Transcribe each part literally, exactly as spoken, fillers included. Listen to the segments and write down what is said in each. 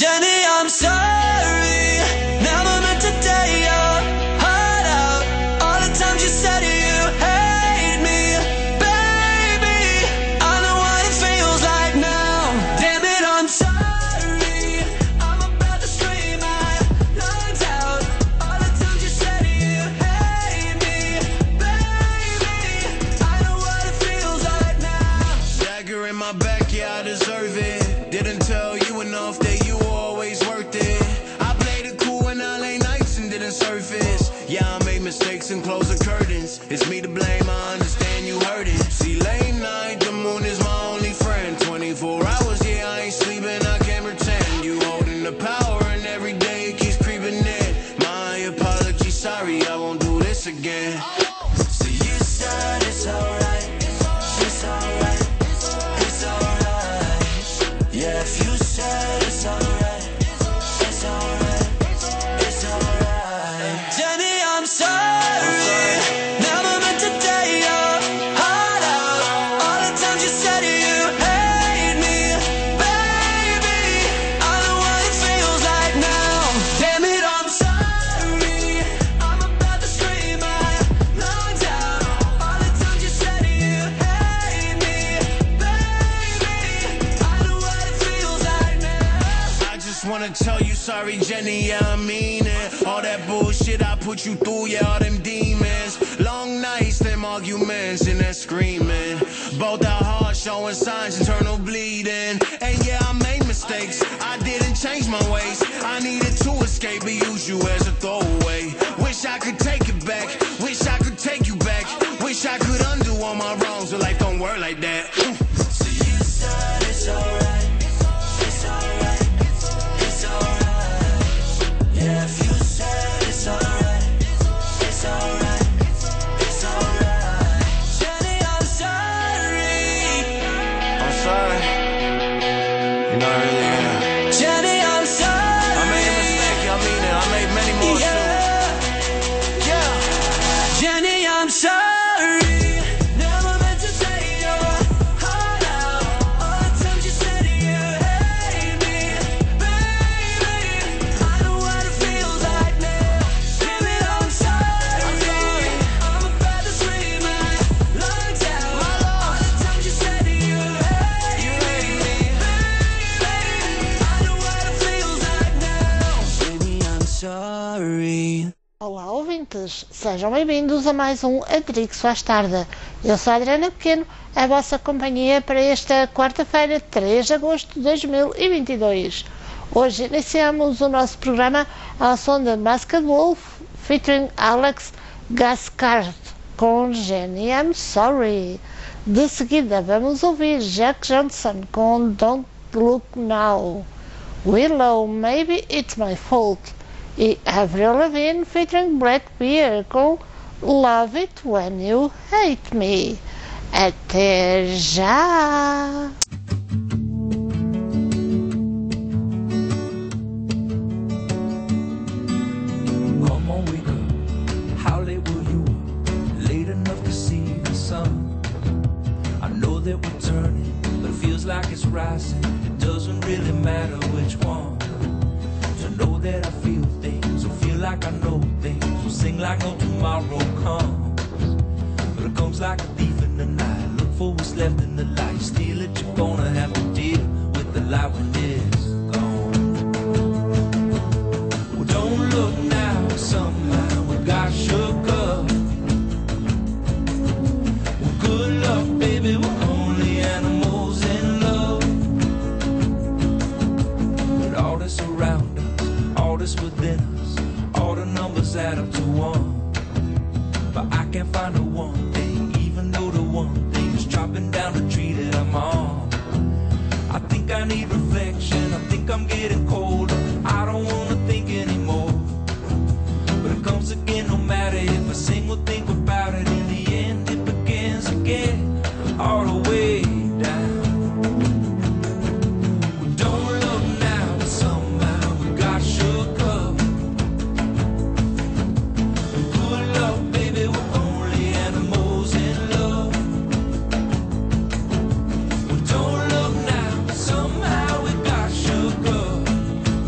Jenny, I'm sorry. Never meant to tear your heart out. All the times you said you hate me, baby. I know what it feels like now. Damn it, I'm sorry. I'm about to scream my lungs out. All the times you said you hate me, baby. I know what it feels like now. Dagger in my back, yeah, I deserve it. Didn't tell you enough that you always worth it. I played it cool in L A nights and didn't surface. Yeah, I made mistakes and closed the curtains. It's me to blame, I understand you heard it. See, late night, the moon is my only friend. twenty-four hours, yeah, I ain't sleeping, I can't pretend. You holding the power and every day it keeps creeping in. My apology, sorry, I won't do this again. See, you said it's alright, it's alright, it's alright. Yeah, if you said it's alright, it's alright, it's alright. Jenny, I'm sorry. Never meant to tear your heart out. All the times you said you hate me, baby. I know what it feels like now. Damn it, I'm sorry. I'm about to scream my lungs out. All the times you said you hate me, baby. I know what it feels like now. I just wanna tell you sorry, Jenny, yeah, I mean it. All that bullshit I put you through, yeah, all them demons. Long nights, them arguments and that screaming. Both our hearts showing signs, internal bleeding. And yeah, I made mistakes, I didn't change my ways. I needed to escape, but use you as a throwaway. Wish I could take it back, wish I could take you back. Wish I could undo all my wrongs, but life don't work like that. So you said it's alright, it's alright, it's alright. Yeah, if you said it's alright, it's alright, it's alright. Jenny, I'm sorry. I'm sorry. You know, I really am. Jenny, I'm sorry. I made a mistake, I mean it. I made many more too. Yeah, yeah. Jenny, I'm sorry. Never meant to take your heart out. All the times you said you hate me, baby. I know what it feels like now. Damn it, I'm sorry. I'm about to scream my lungs out. All the times you said you hate me, baby. I know what it feels like now. Baby, I'm sorry. Olá, ouvintes, sejam bem-vindos a mais um Atrix Faz Tarde. Eu sou a Adriana Pequeno, a vossa companhia para esta quarta-feira, três de agosto de dois mil e vinte e dois. Hoje iniciamos o nosso programa ao som de Masked Wolf, featuring Alex Gascard, com Jenny, I'm Sorry. De seguida vamos ouvir Jack Johnson com Don't Look Now, Willow, Maybe It's My Fault, e Avril Lavigne featuring Black Bear com Love It When You Hate Me. Até já! Come on, wake up. How late were you up? Late enough to see the sun. I know that we're turning, but it feels like it's rising. It doesn't really matter which one. To know that I feel things, or feel like I know things, or sing like no tomorrow comes. But it comes like a thief in the night. Look for what's left in the light. Steal it, you're gonna have to deal with the light when it's gone. Well, don't look now, somehow we got shook up. Well, good luck, baby, we're only animals in love. But all that's around us, all that's within us, all the numbers add up to one. But I can't find the one thing, even though the one thing is chopping down the tree that I'm on. I think I need reflection, I think I'm getting colder. I don't wanna think anymore. But it comes again, no matter if I sing or think about it. In the end, it begins again, all the way down. Well, don't look now, but somehow we got shook up. Good luck, baby, we're only animals in love. Well, don't look now, but somehow we got shook up.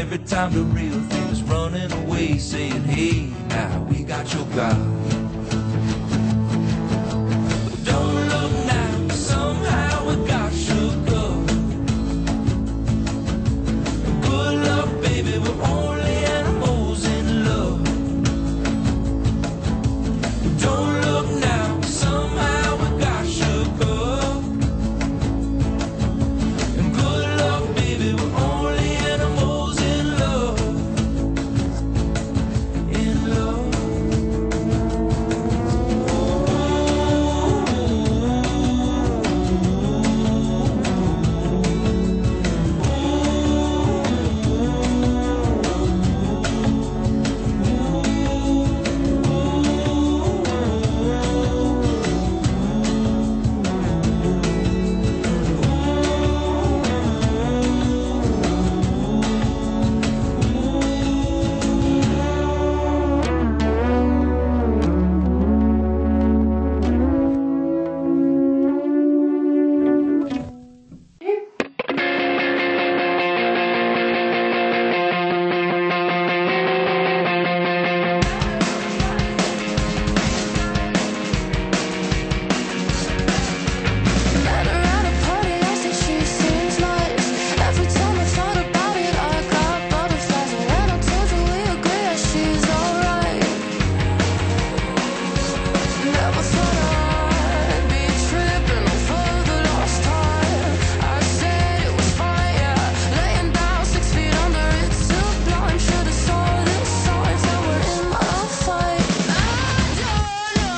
every time the real thing is running away, saying, hey, now we got your back. But don't look now, somehow we got shook up. Good luck, baby, we're only animals in love. Don't look now, somehow we got shook up. And good luck, baby, we're only animals in love. In love. Met her at a party, I said she seems nice. Every time I thought about it, I got butterflies. And when I told her we agree that she's alright, never thought I'd be tripping over the lost time. I said it was fine, yeah. Laying down six feet under, it's sublime. Should've saw the signs that were in my fight. I don't know.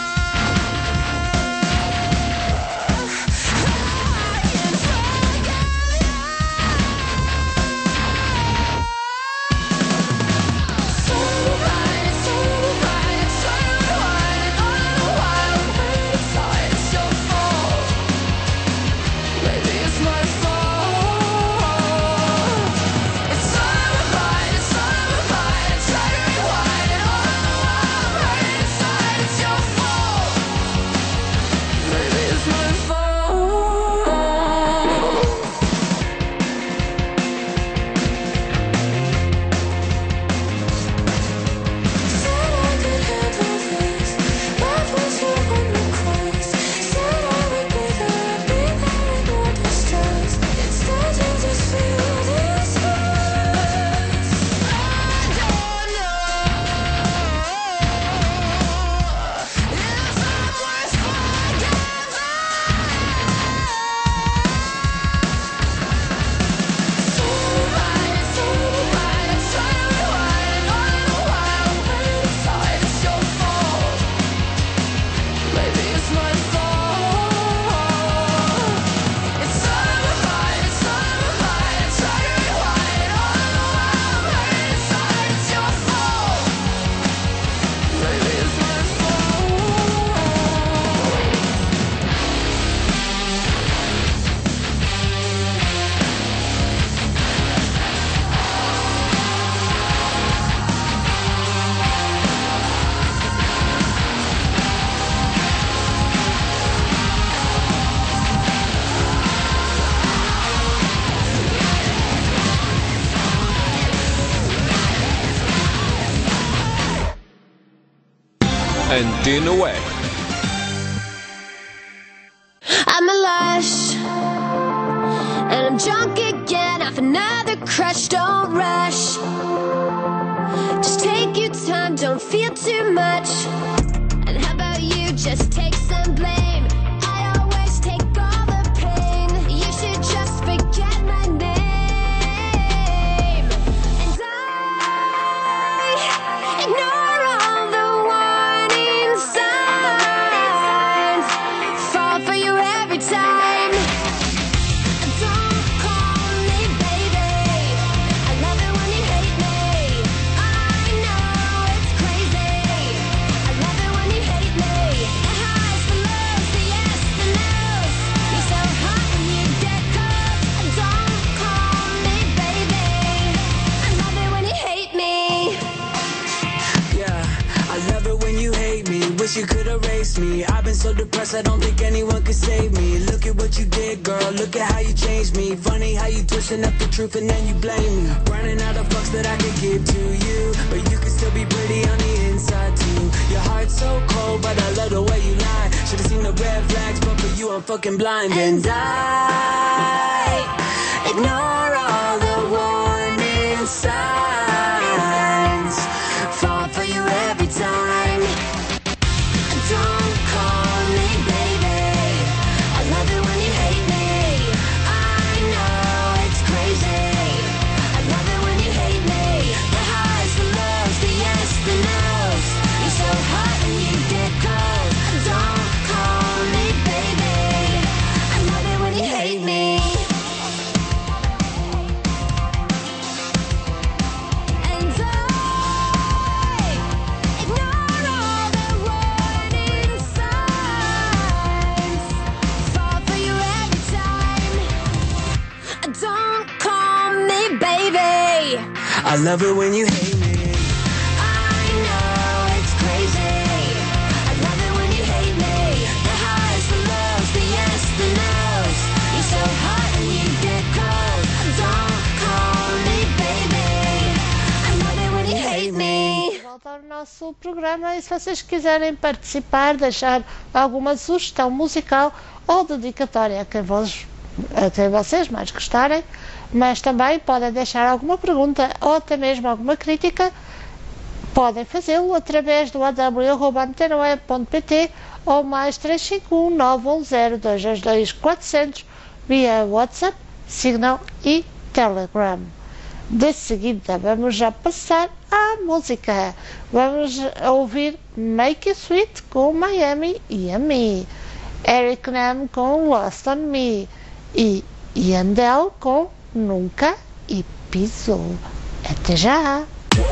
And Din away. I'm a lush, and I'm drunk again off another crush. Don't rush, just take your time, don't feel too much. And how about you just take some blame? I always take all the pain. You should just forget my name. And I ignore all the warning signs, fall for you every time. Don't call me baby, I love it when you hate me. I know it's crazy, I love it when you hate me. The highs, the lows, the yes, the no's. You're so hot when you get cold. Don't call me baby, I love it when you hate me. Yeah, I love it when you hate me. Wish you could erase face me. I've been so depressed, I don't think anyone can save me. Look at what you did, girl, look at how you changed me. Funny how you twisting up the truth and then you blame me. Running out of fucks that I could give to you, but you can still be pretty on the inside too. Your heart's so cold, but I love the way you lie. Should've seen the red flags, but for you I'm fucking blind. And I ignore all the warning signs, fall for you every time. Don't call me baby, I love it when you hate me. I know it's crazy, I love it when you hate me. The highs, the lows, the yes, the no's. You're so hot and you get cold. Don't call me baby, I love it when you hate me. And I ignore all the warning signs, fall for you every time. Don't call me baby, I love it when you hate me. I know it's crazy, I love it when you hate me. The highs, the lows, the yes, the no's. You're so hot and you get cold. Don't call me baby, I love it when you hate me. Volta ao nosso programa e se vocês quiserem participar, deixar alguma sugestão musical ou dedicatória a quem, vos, a quem vocês mais gostarem, mas também podem deixar alguma pergunta ou até mesmo alguma crítica, podem fazê-lo através do a w arroba antena web ponto p t ou mais três cinco um nove um zero dois dois dois quatro zero zero via WhatsApp, Signal e Telegram. De seguida vamos já passar à música. Vamos ouvir Make It Sweet com Miami e a Me, Eric Nam com Lost on Me e Yandel com Nunca e Piso. Até já!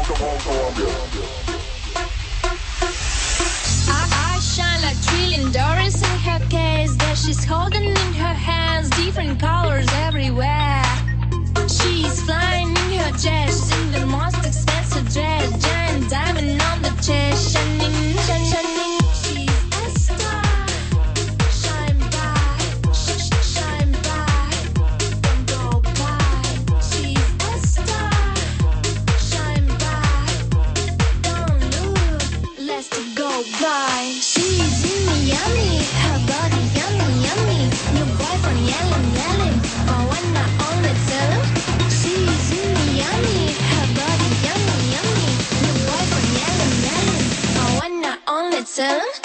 I, I shine like trillion dollars in her case that she's holding in her hands, different colors everywhere. She's flying in her chest in the most expensive dress, giant diamond on the chest, shining, shining. She's a star, shine bright, sh- sh- shine bright, don't go by. She's a star, shine bright, don't look, let's go by. She's in Miami, her body yummy, yummy. Your boyfriend yelling, yelling, oh one not only tell him. She's in Miami, her body yummy, yummy. Your boyfriend yelling, yelling, oh one not only tell him.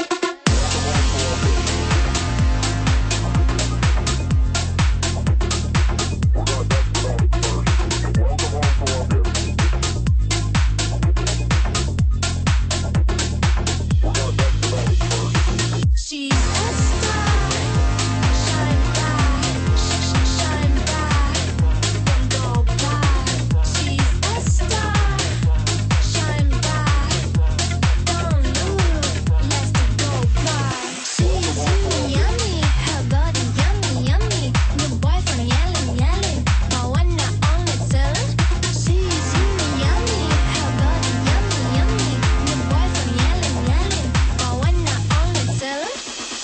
She's a star, shine bright, sh- sh- shine bright, don't go by. She's a star, shine bright, don't look, let's go by. She's in Miami, her body yummy, yummy. Your boyfriend yelling, yelling, but one not only tell him. She's in Miami, her body yummy, yummy. Your boyfriend yelling, yelling, but one not only tell him.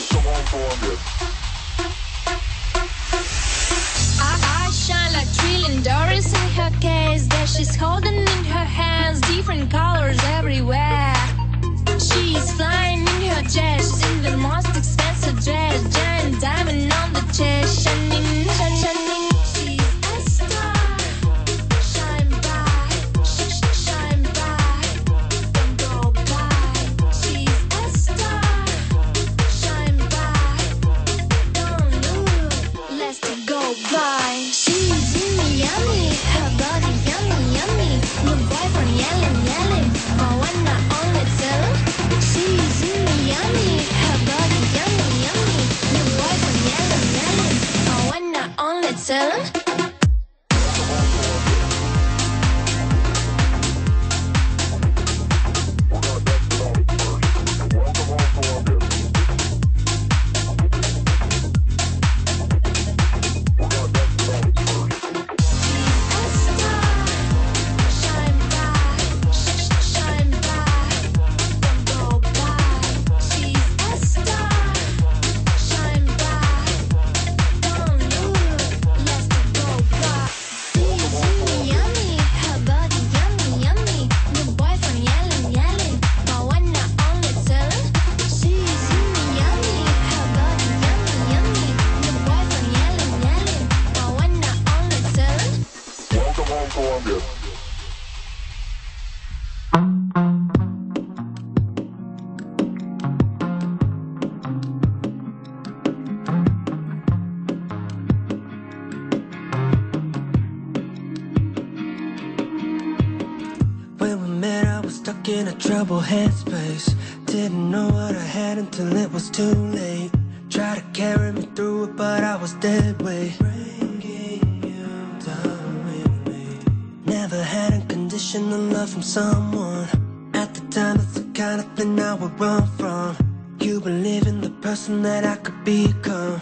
I, I shine like trillion dollars in her case that she's holding in her hands, different colors everywhere. She's flying in her chest in the most expensive dress, giant diamond on the chest, shining, shining. She's a star, shine bright, sh- sh- shine bright, don't go by. She's a star, shine bright, don't look, let's go by. She's in Miami, her body yummy, yummy. Your boyfriend yelling, yelling, but one not only tell him. She's in Miami, her body yummy, yummy. Your boyfriend yelling, yelling, but one not only tell him. She's a star, shine bright, sh- sh- shine bright, don't go by. She's a When we met, I was stuck in a troubled headspace. Didn't know what I had until it was too late. Tried to carry me through it, but I was dead weight. Bringing you down with me. Never had unconditional love from someone. At the time, it's the kind of thing I would run from. You believe in the person that I could become.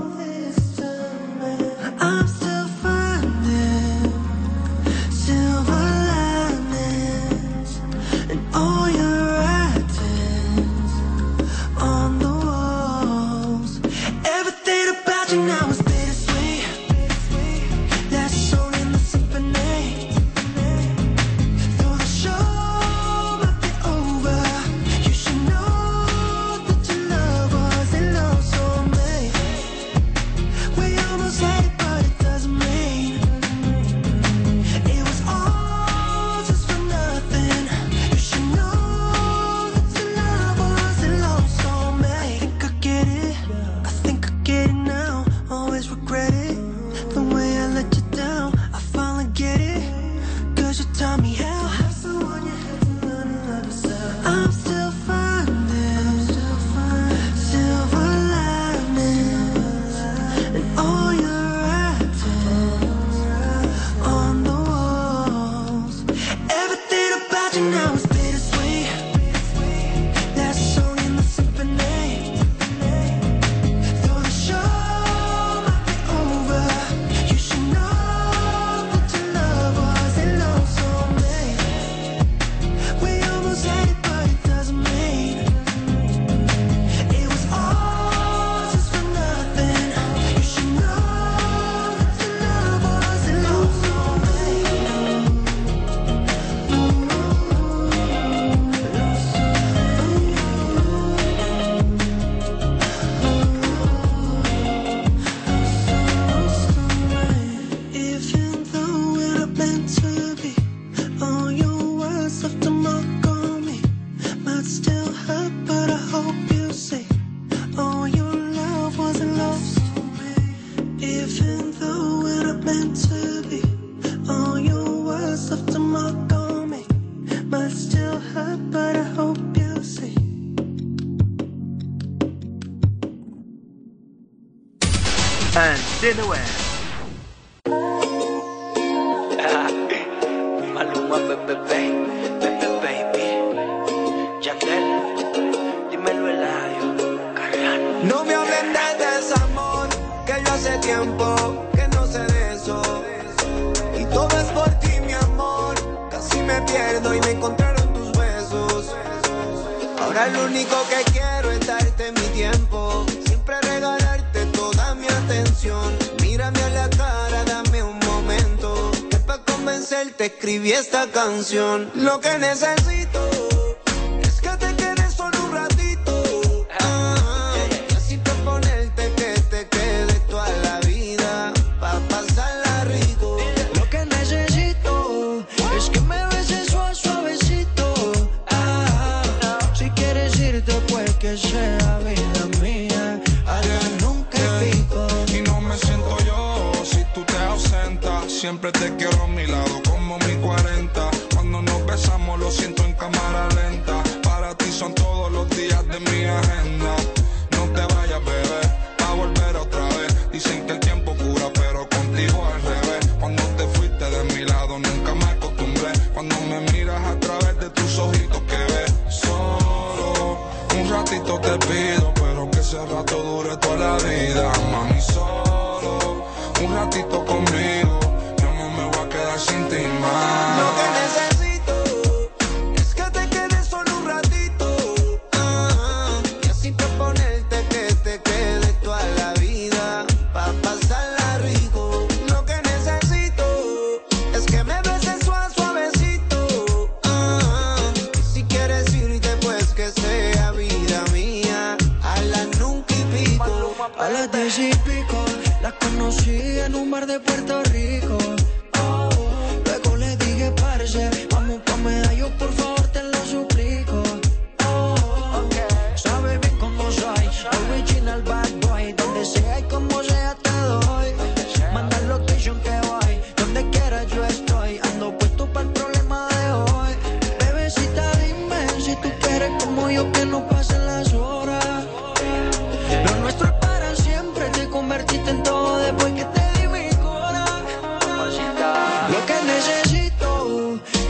I'm still finding silver linings in all your writings on the walls. Everything about you now is bittersweet. Last song in the symphony. Though the show might be over, you should know that your love wasn't lost on me. We almost had it, but it doesn't mean it was all just for nothing. You should know that your love wasn't lost on me. I think I get it, I think I get it now. Always regret it, the way I let you down. I finally get it, cause you taught me how. I'm still finding silver linings in all your writings on the walls. Everything about you now is bittersweet. Last song in the symphony. Though the show might be over, you should know that your love wasn't lost on me. We almost had it, but it doesn't mean it was all just for nothing. You should know that your love wasn't lost on me. Even though we're not meant to be, all your words left a mark on me. Might still hurt, but I hope you see. All your love wasn't lost on me. Even though we're not meant to be, all your words left a mark on me. Might still hurt, but I hope you see. And Dinnerware. Maluma, bebé, bebé, baby. Yandel, dímelo Eladio, Carriano. No me hablen de desamor, que yo hace tiempo que no sé de eso. Y todo es por ti, mi amor. Casi me pierdo y me encontraron tus besos. Ahora lo único que quiero es darte mi tiempo. Siempre regalarte toda mi atención. Mírame a la cara, dame un momento. Que para convencerte escribí esta canción. Lo que necesito es que te quedes solo un ratito. Ah, y así proponerte que te quedes toda la vida. Pa' pasarla rico. Lo que necesito es que me beses suave, suavecito. Ah, si quieres irte, pues que sea vida mía. Allá nunca pico. Y no me siento yo si tú te ausentas. Siempre te quiero a mi lado como mi cuarenta. Cuando nos besamos lo siento en cámara lenta. Para ti son todos los días de mi agenda. No te vayas, bebé, pa' volver otra vez. Dicen que el tiempo cura, pero contigo al revés. Cuando te fuiste de mi lado nunca me acostumbré. Cuando me miras a través de tus ojitos que ves. Solo un ratito te pido, pero que ese rato dure toda la vida. Mami, solo un ratito conmigo. Yo no me voy a quedar sin ti más. Lo que necesito es que te quedes solo un ratito. Ah, y así proponerte que te quedes toda la vida. Pa' pasarla rico. Lo que necesito es que me beses suave, suavecito. Ah, y si quieres irte, pues que sea vida mía. A las nunca y pico. A las diez y pico la conocí en un bar de Puerto Rico. Luego le di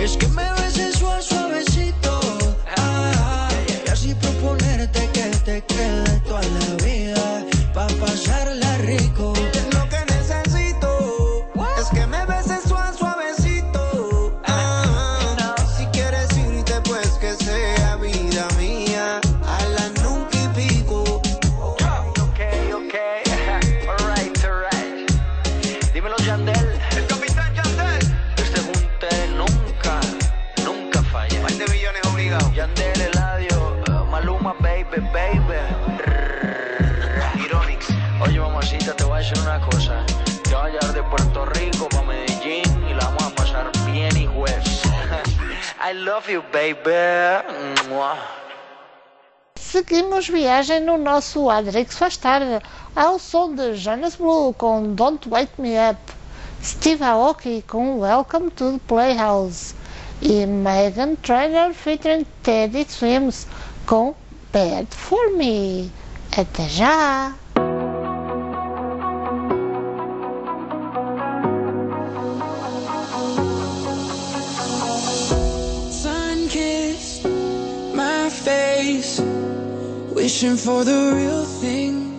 es que me beses suave, suavecito, ah, y así proponerte que te quede toda la vida, pa' pasarla rico. Lo que necesito es que me beses suave, suavecito, ah, si quieres irte pues que sea vida mía, a la nunca y pico. Ok, ok, alright, alright. Dímelo, Yandel. El capitán Yandel. Este junte nunca, nunca falla. Más de millones obligados. Yandel, Eladio, uh, Maluma, baby, baby. Ironix. Oye, mamacita, te voy a decir una cosa. Te voy a llevar de Puerto Rico pa' Medellín y la vamos a pasar bien y juez. I love you, baby. Mua. Seguimos viagem no nosso Adrix Faz Tarde, ao som de Jonas Blue com Don't Wake Me Up, Steve Aoki com Welcome to the Playhouse e Meghan Trainor featuring Teddy Swims com Bad for Me. Até já! Sun-kissed my face, wishing for the real thing.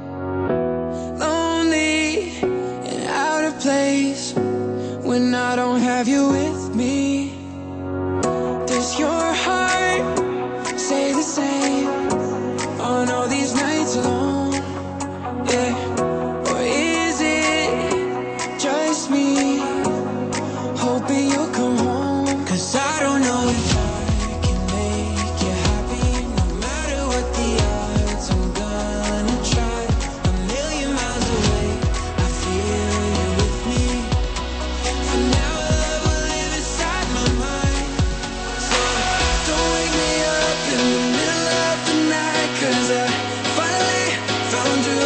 Lonely and out of place when I don't have you with me. Does your heart say the same on all these nights alone? Yeah, or is it just me hoping you'll come home? 'Cause I don't know if I can make you happy, no matter what the odds. I'm gonna try. A million miles away, I feel you with me. For now, love will live inside my mind. So don't wake me up in the middle of the night, 'cause I finally found you.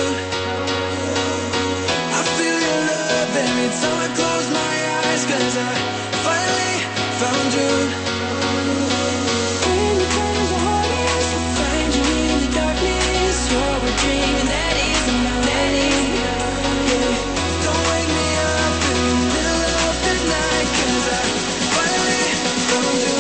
I feel your love every time I close my eyes, 'cause I finally found you. When the times are hardest, I find you in the darkness. You're a dream that isn't mine. Yeah. Don't wake me up in the middle of the night, 'cause I finally found you.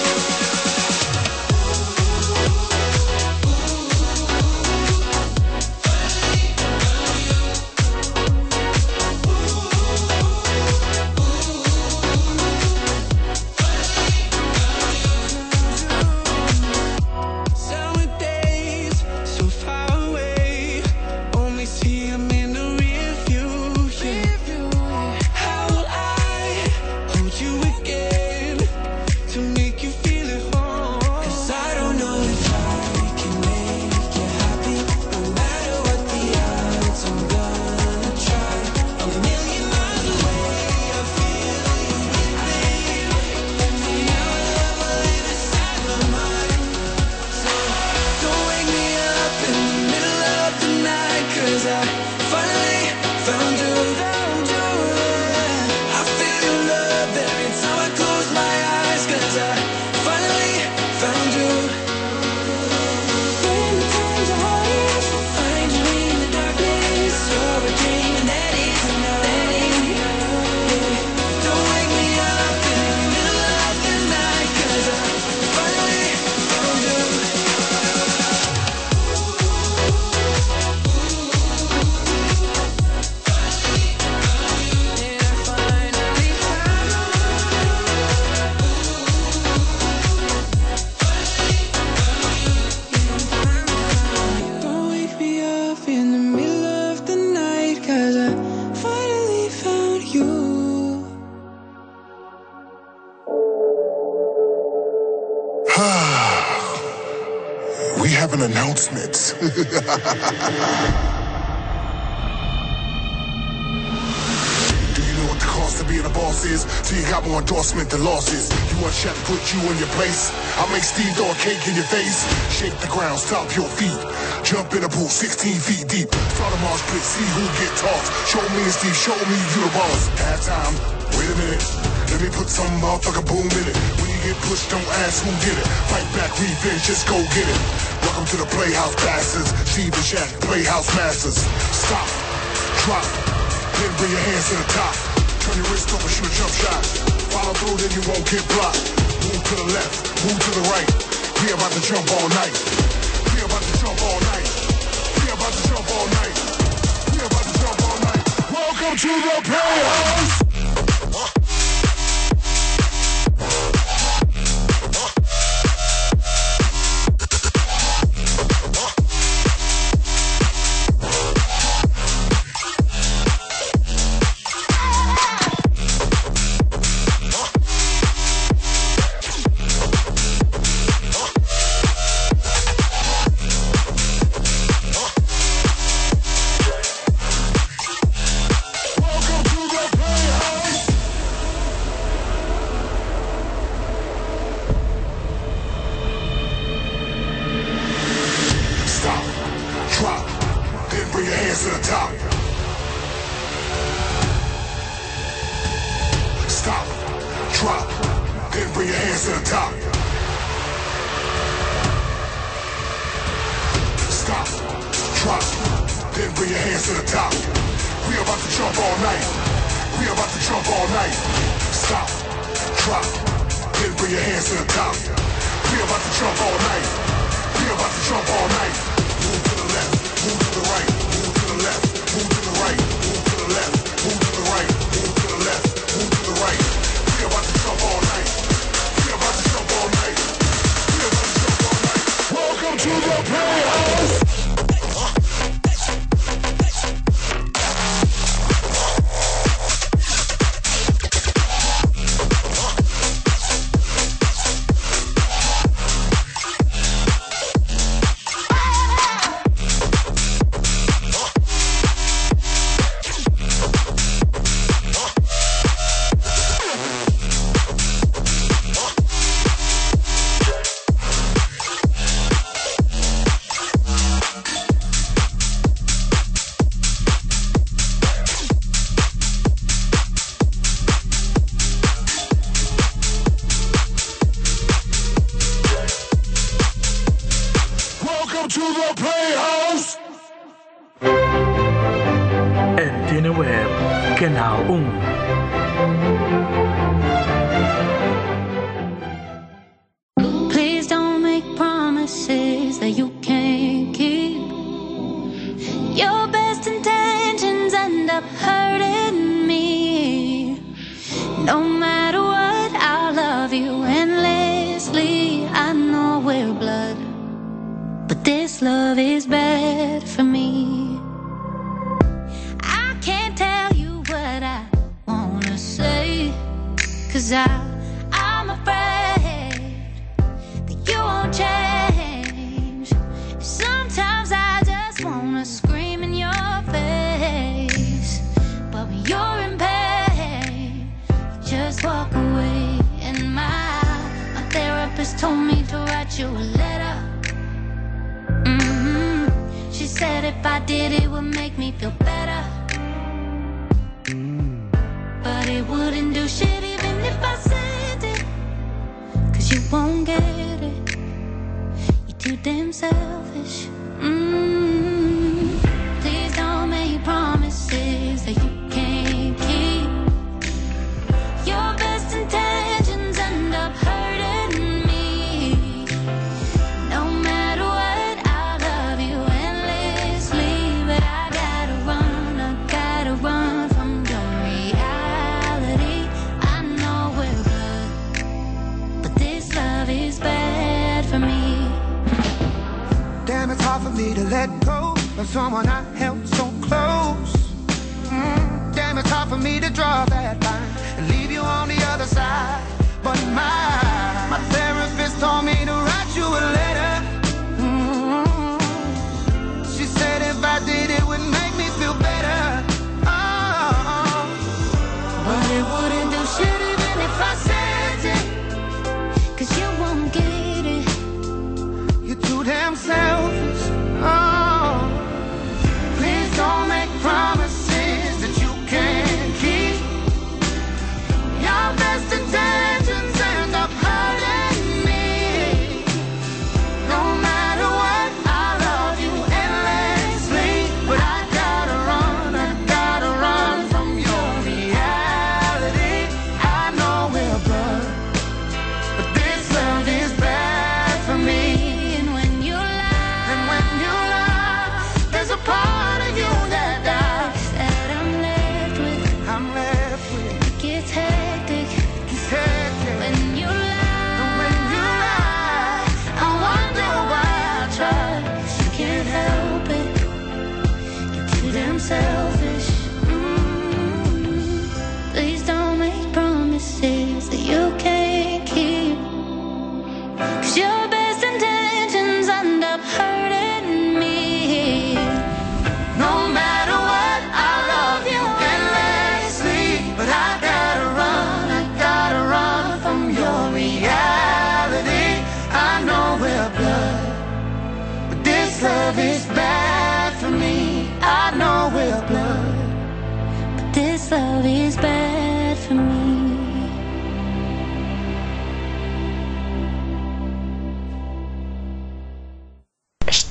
Summer days, so far away, only see 'em in the rear view, yeah. How will I hold you again to make you feel at home? 'Cause I don't know if I can make you happy, no matter what the odds. I'm gonna try. A million miles away, I feel you with me. For now, love will live inside my mind. So don't wake me up in the middle of the night, 'cause I finally found you. Found you. I feel your love every time I close my eyes, 'cause I finally found you. When the times are hardest, I find you in the darkness. You're a dream that isn't mine. Yeah. Don't wake me up in the middle of the night, 'cause I finally found you. Don't wake me up in the middle of the night, 'cause I finally found you. We have an announcement. Do you know what the cost of being a boss is? Till you got more endorsement than losses. You want Shaq to put you in your place? I'll make Steve throw a cake in your face. Shake the ground, stomp your feet. Jump in a pool sixteen feet deep. Start a march pit, see who get tossed. Show me and Steve, show me you the boss. Halftime, wait a minute. Let me put some motherfucker boom in it. When you get pushed, don't ask who did it. Fight back, revenge, just go get it. Welcome to the Playhouse Bastards. Steve and Shaq, Playhouse Masters. Stop, drop, then bring your hands to the top. Turn your wrist over, shoot a jump shot. Follow through, then you won't get blocked. Move to the left, move to the right. We about to jump all night. We about to jump all night. We about to jump all night. We about to jump all night. Welcome to the Playhouse.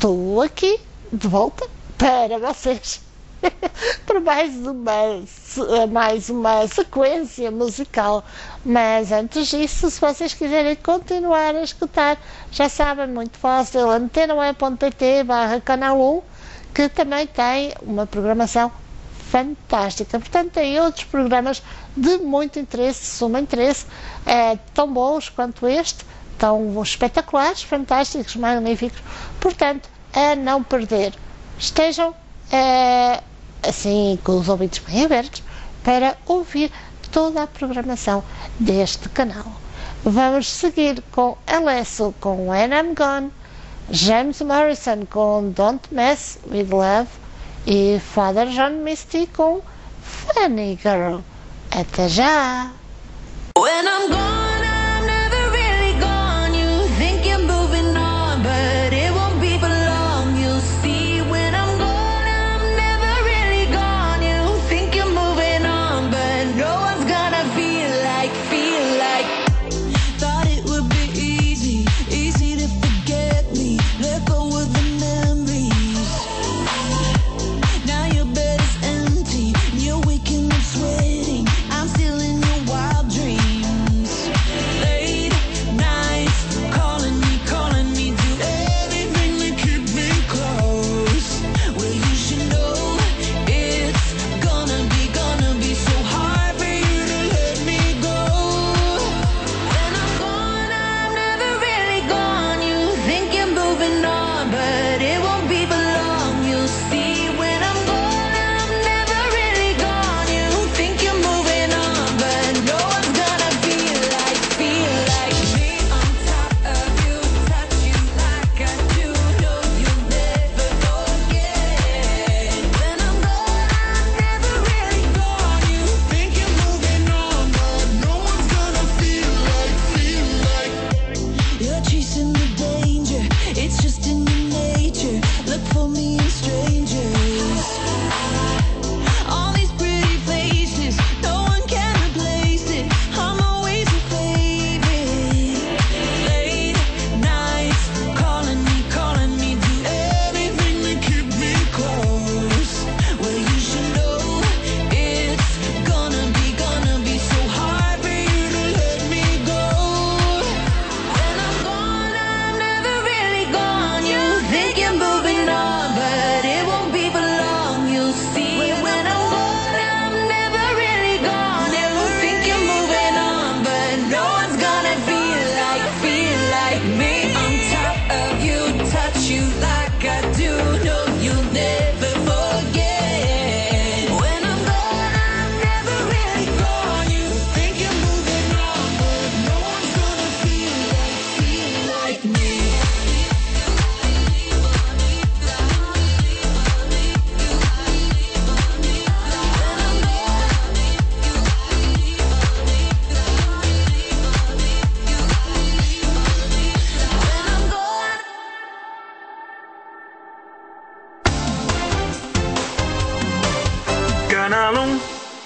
estou aqui de volta para vocês para mais uma, mais uma sequência musical. Mas antes disso, se vocês quiserem continuar a escutar, já sabem, muito fácil, antena web ponto pt barra canal um, que também tem uma programação fantástica. Portanto, tem outros programas de muito interesse, de sumo interesse, é, tão bons quanto este, tão espetaculares, fantásticos, magníficos. Portanto, a não perder. Estejam é, assim, com os ouvidos bem abertos, para ouvir toda a programação deste canal. Vamos seguir com Alesso com When I'm Gone, James Morrison com Don't Mess With Love e Father John Misty com Funny Girl. Até já! When I'm gone, I'm never really gone. You think you're moving on, but it won't be for long. You'll see when I'm gone, I'm never really gone. You think you're moving on, but no one's gonna feel like, feel like. Thought it would be easy, easy to forget me. Let go of the memories. Now your bed is empty, you're waking up sweating. I'm still in your wild dreams. Late nights, calling me, calling me, do anything to keep me close. Well, you should know it's gonna be, gonna be so hard for you to let me go. When I'm gone, I'm never really gone. You think you're moving on, but it won't be for long. You'll see when I'm gone, I'm never really gone. You think you're moving on, but no one's gonna feel like, feel like me on top of you, touch you like I do. No, you'll never forget. When I'm gone, I'm never really gone. You think you're moving on, but no one's gonna feel like, feel like. You're chasing the danger, it's just in your nature. Look for me in strangers. All these pretty faces, no one can replace it. I'm always your favorite. Late nights, calling me, calling me, do anything to keep me close. Well, you should know it's gonna be, gonna be so hard for you to let me go. When I'm gone, I'm never really gone. You think you're moving on, but it won't be for long. You'll see when I'm gone, I'm never really gone. You think you're moving on, but no one's gonna feel like, feel like me on top of you, touch you like I do. No, you'll never forget. When I'm gone, I'm never really gone. You think you're moving on, but no one's gonna feel like, feel like me. Canal um.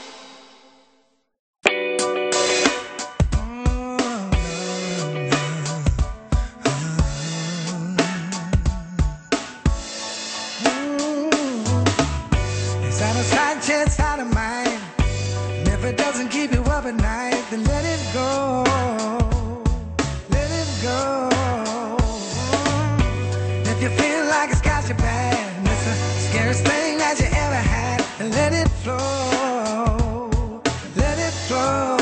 It's out of sight, just out of mind. And if it doesn't keep you up at night, then let it go. Let it go. If you feel like it's got you bad, and it's the scariest thing that you ever had, then let it flow. Let it flow.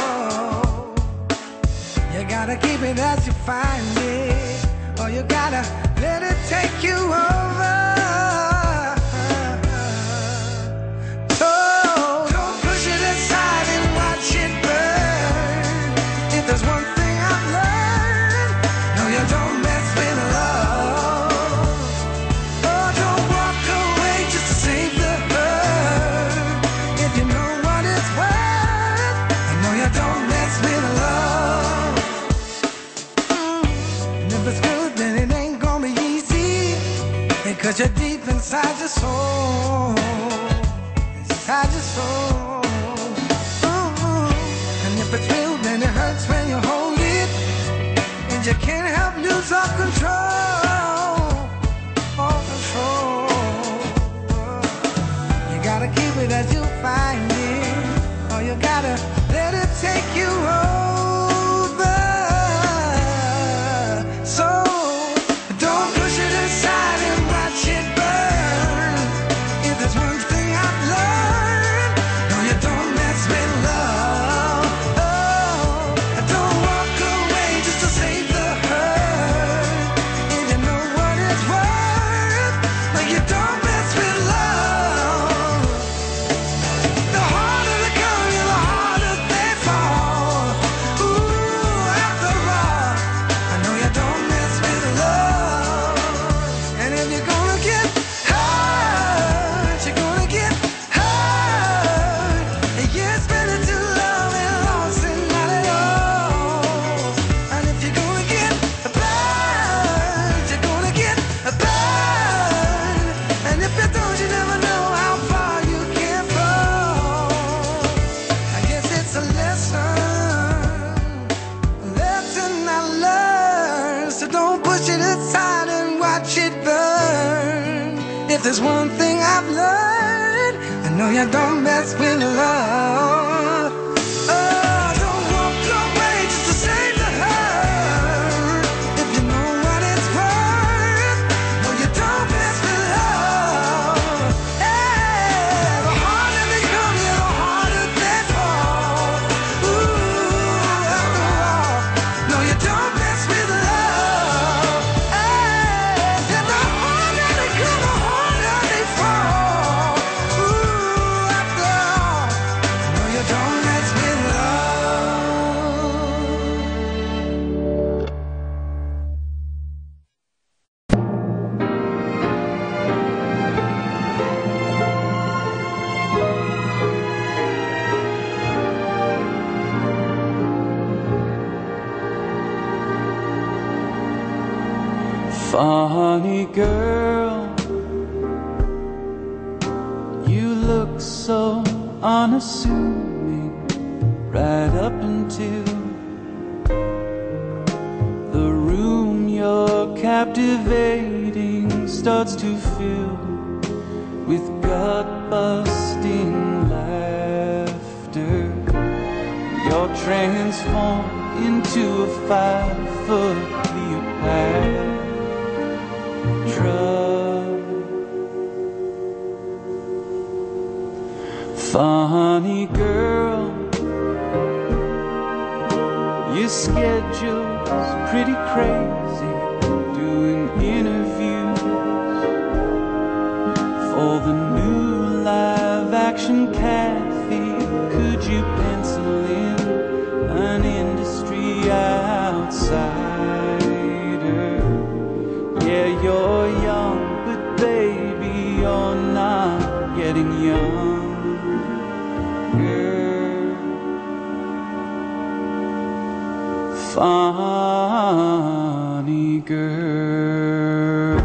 You gotta keep it as you find it, or you gotta let it take you over. So don't push it aside and watch it burn. If there's one thing I've learned, no, you don't mess with love. Oh, don't walk away just to save the hurt. If you know what it's worth, no, you don't mess with love. And if it's good, then it ain't gonna be easy, because you're deep inside your soul. Inside your soul. Ooh. And if it's real, then it hurts when you hold it, and you can't help lose all control. Oh, take you over. So don't push it aside and watch it burn. If there's one thing I've learned, no, you don't mess with love. Oh, don't walk away just to save the hurt. If you know what it's worth, no, you don't mess with love. The harder they come, the harder they fall. Ooh, after all, I know you don't mess with love. And if you're gonna get hurt, you're gonna get hurt. And yeah, it's better to love and lost than not at all. And if you're gonna get burned, you're gonna get burned. And if you don't, you never know how far you can fall. I guess it's a lesson, a lesson I learned. So don't push it aside and watch it burn. If there's one thing I've learned, I know you don't mess with love. Oh, don't walk away just to save the hurt. If you know what it's worth, no, you don't mess with love. Hey, the harder they come, yeah, the harder they fall. Ooh, after all, no, you don't mess with love. Hey, yeah, the harder they come, the harder they fall. Ooh, after all, no, you don't mess with love. Funny girl, you look so unassuming right up until the room you're captivating starts to fill with gut-busting laughter. You're transformed into a five-foot Cleopatra. Funny girl, your schedule's pretty crazy, doing interviews for the new live-action Kathy. Could you pencil in an industry outsider? Yeah, you're young, but baby, you're not getting young. Funny girl.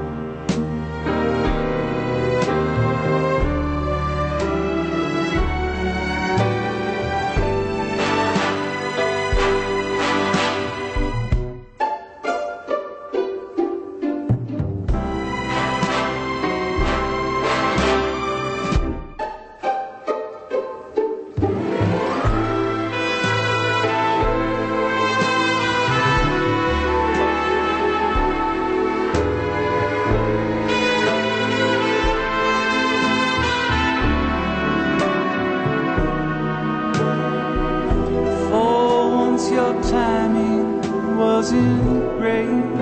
Your timing wasn't great.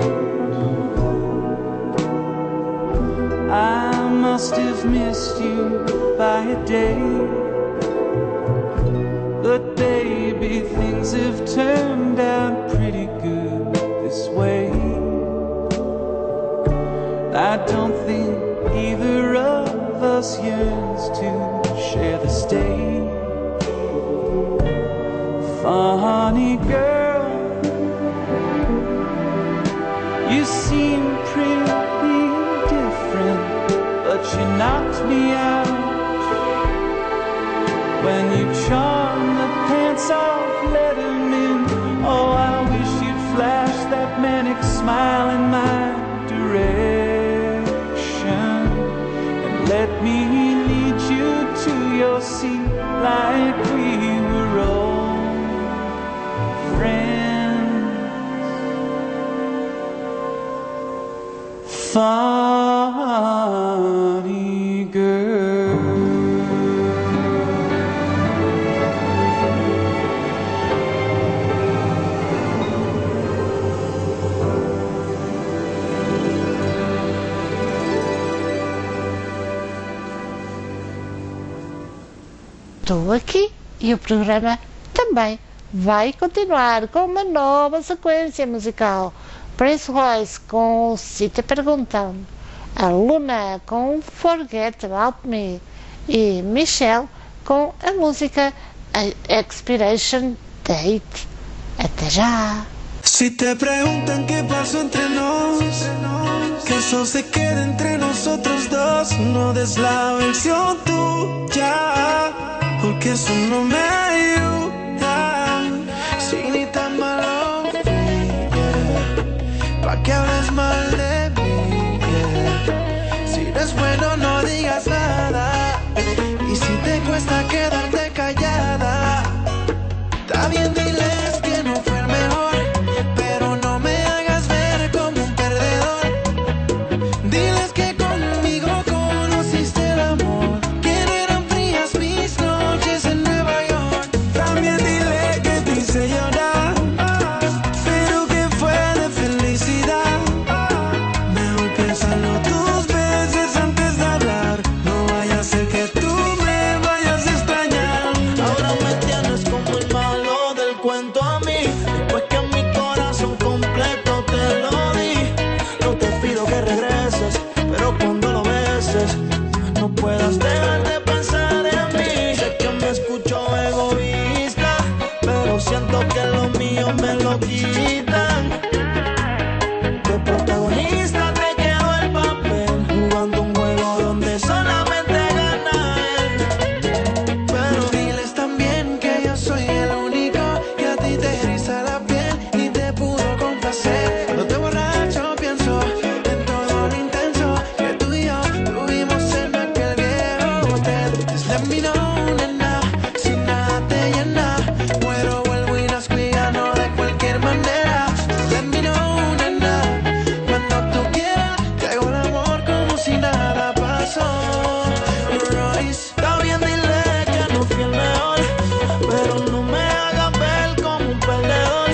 I must have missed you by a day. But baby, things have turned out pretty good this way. I don't think either of us yearns to share the stage. Funny girl, you seem pretty different, but you knocked me out when you charmed the pants off Letterman. Oh, I wish you'd flash that manic smile in my direction and let me lead you to your seat like we were old funny girl. Estou aqui e o programa também vai continuar com uma nova sequência musical. Prince Royce com Se Te Perguntam, a Luna com Forget About Me e Michelle com a música Expiration Date. Até já! Si te preguntan qué pasó entre nos, que eso se quede entre nosotros dos. No des la versión tuya, porque eso no me ayuda. Si ni tan malo fui, yeah, pa' que hables mal de mí, yeah. Si eres bueno no digas nada, y si te cuesta quedarte callada, está bien, diles que no fue el mejor, pero no me hagas ver como un perdedor. Diles que conmigo conociste el amor, que no eran frías mis noches en Nueva York. También dile que te hice llorar, pero que fue de felicidad. Mejor piénsalo dos veces antes de hablar, no vaya a ser que tú me vayas a extrañar. Ahora me tienes como el malo del cuento a mí, pues que mi corazón completo te lo di. No te pido que regreses, pero cuando lo beses no puedas dejar de pensar en mí. Sé que me escucho egoísta, pero siento que lo mío me lo quitan. De protagonista te quedó el papel, jugando un juego donde solamente gana él. Pero diles también que yo soy el único que a ti te eriza la piel y te pudo complacer. Cuando te borracho pienso en todo lo intenso que tú y yo tuvimos en aquel viejo hotel. Just let me know, nena, si nada te llena, muero, vuelvo y nazco y gano de cualquier manera. Just let me know, nena, cuando tú quieras, te hago el amor como si nada pasó. Royce, está bien, dile que no fui el mejor, pero no me hagas ver como un perdedor.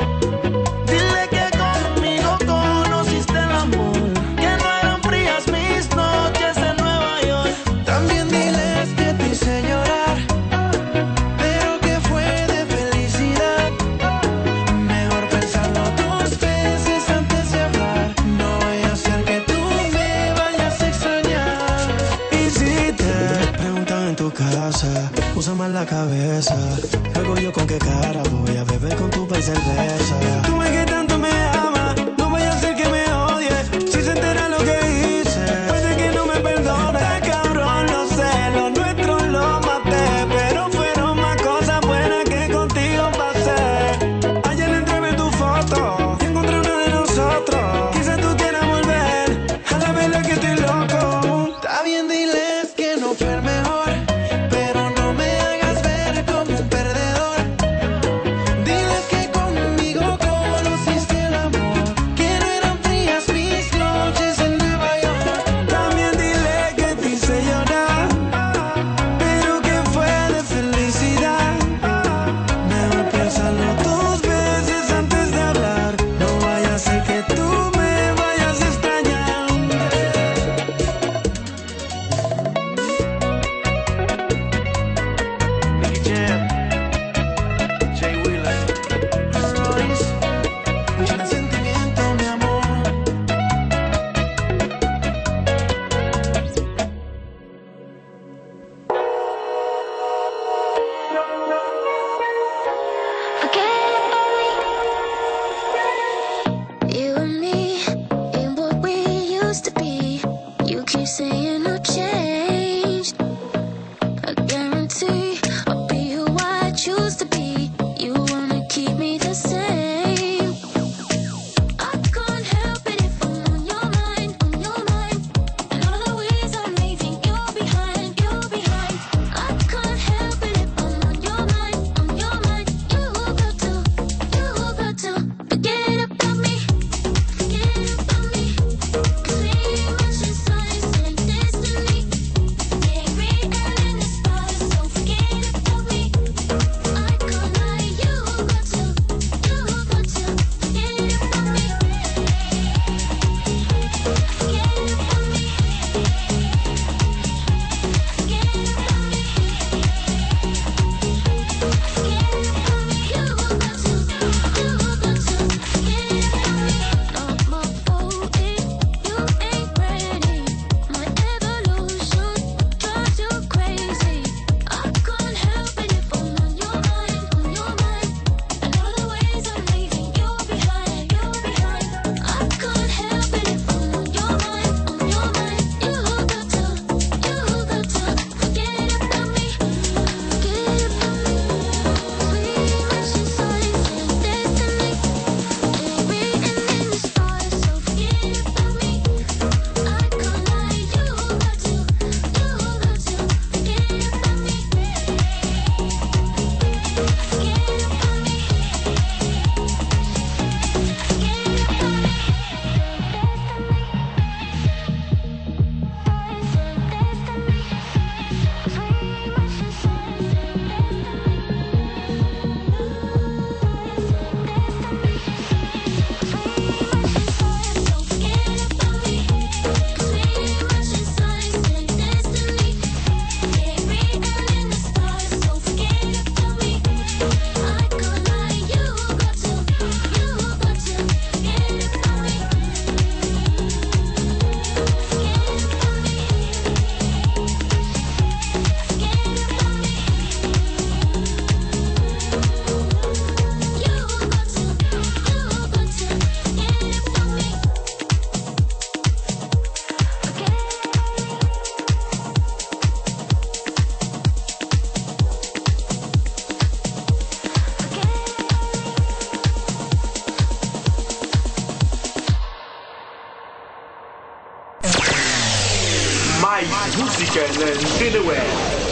Dile que conmigo conociste el amor, que no eran frías mis noches en Nueva York. También diles que te hice llorar, pero que fue de felicidad. Mejor pensarlo dos veces antes de hablar, no vaya a ser que tú me vayas a extrañar. Y si te preguntan en tu casa, usa más la cabeza. Luego yo con qué cara voy a beber con tu país cerveza. Tú ves que tanto me amas, no vaya a ser que me odie. Si se entera lo que hice, puede que no me perdone. Cabrón, lo sé, lo nuestro lo maté, pero fueron más cosas buenas que contigo pasé. Ayer entrevé tu foto y encontré una de nosotros. Quizás tú quieras volver, a la verdad que estoy loco. Está bien, diles que no fue el mejor, pero no me hagas ver como un perdedor. más música en Antena Web.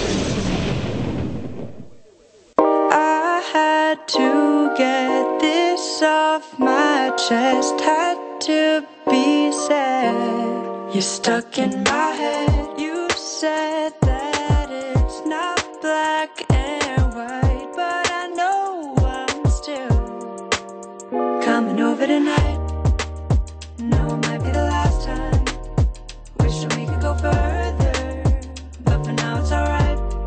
I had to get this off my chest, had to be said. You're stuck in my head. You said that it's not black and white, but I know I'm still coming over tonight. No, it might be the last time. Wish we could go further, but for now it's alright.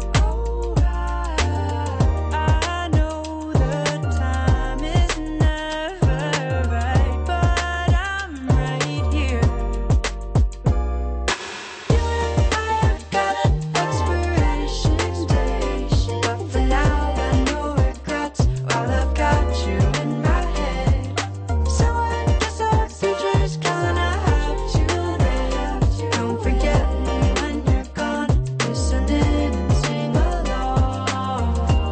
I know the time is never right, but I'm right here. You and I have got an expiration date, but for now I know regrets while I've got you in my head. So I guess I'll see just gonna have to leave. Don't forget me when you're gone, listen in and sing along.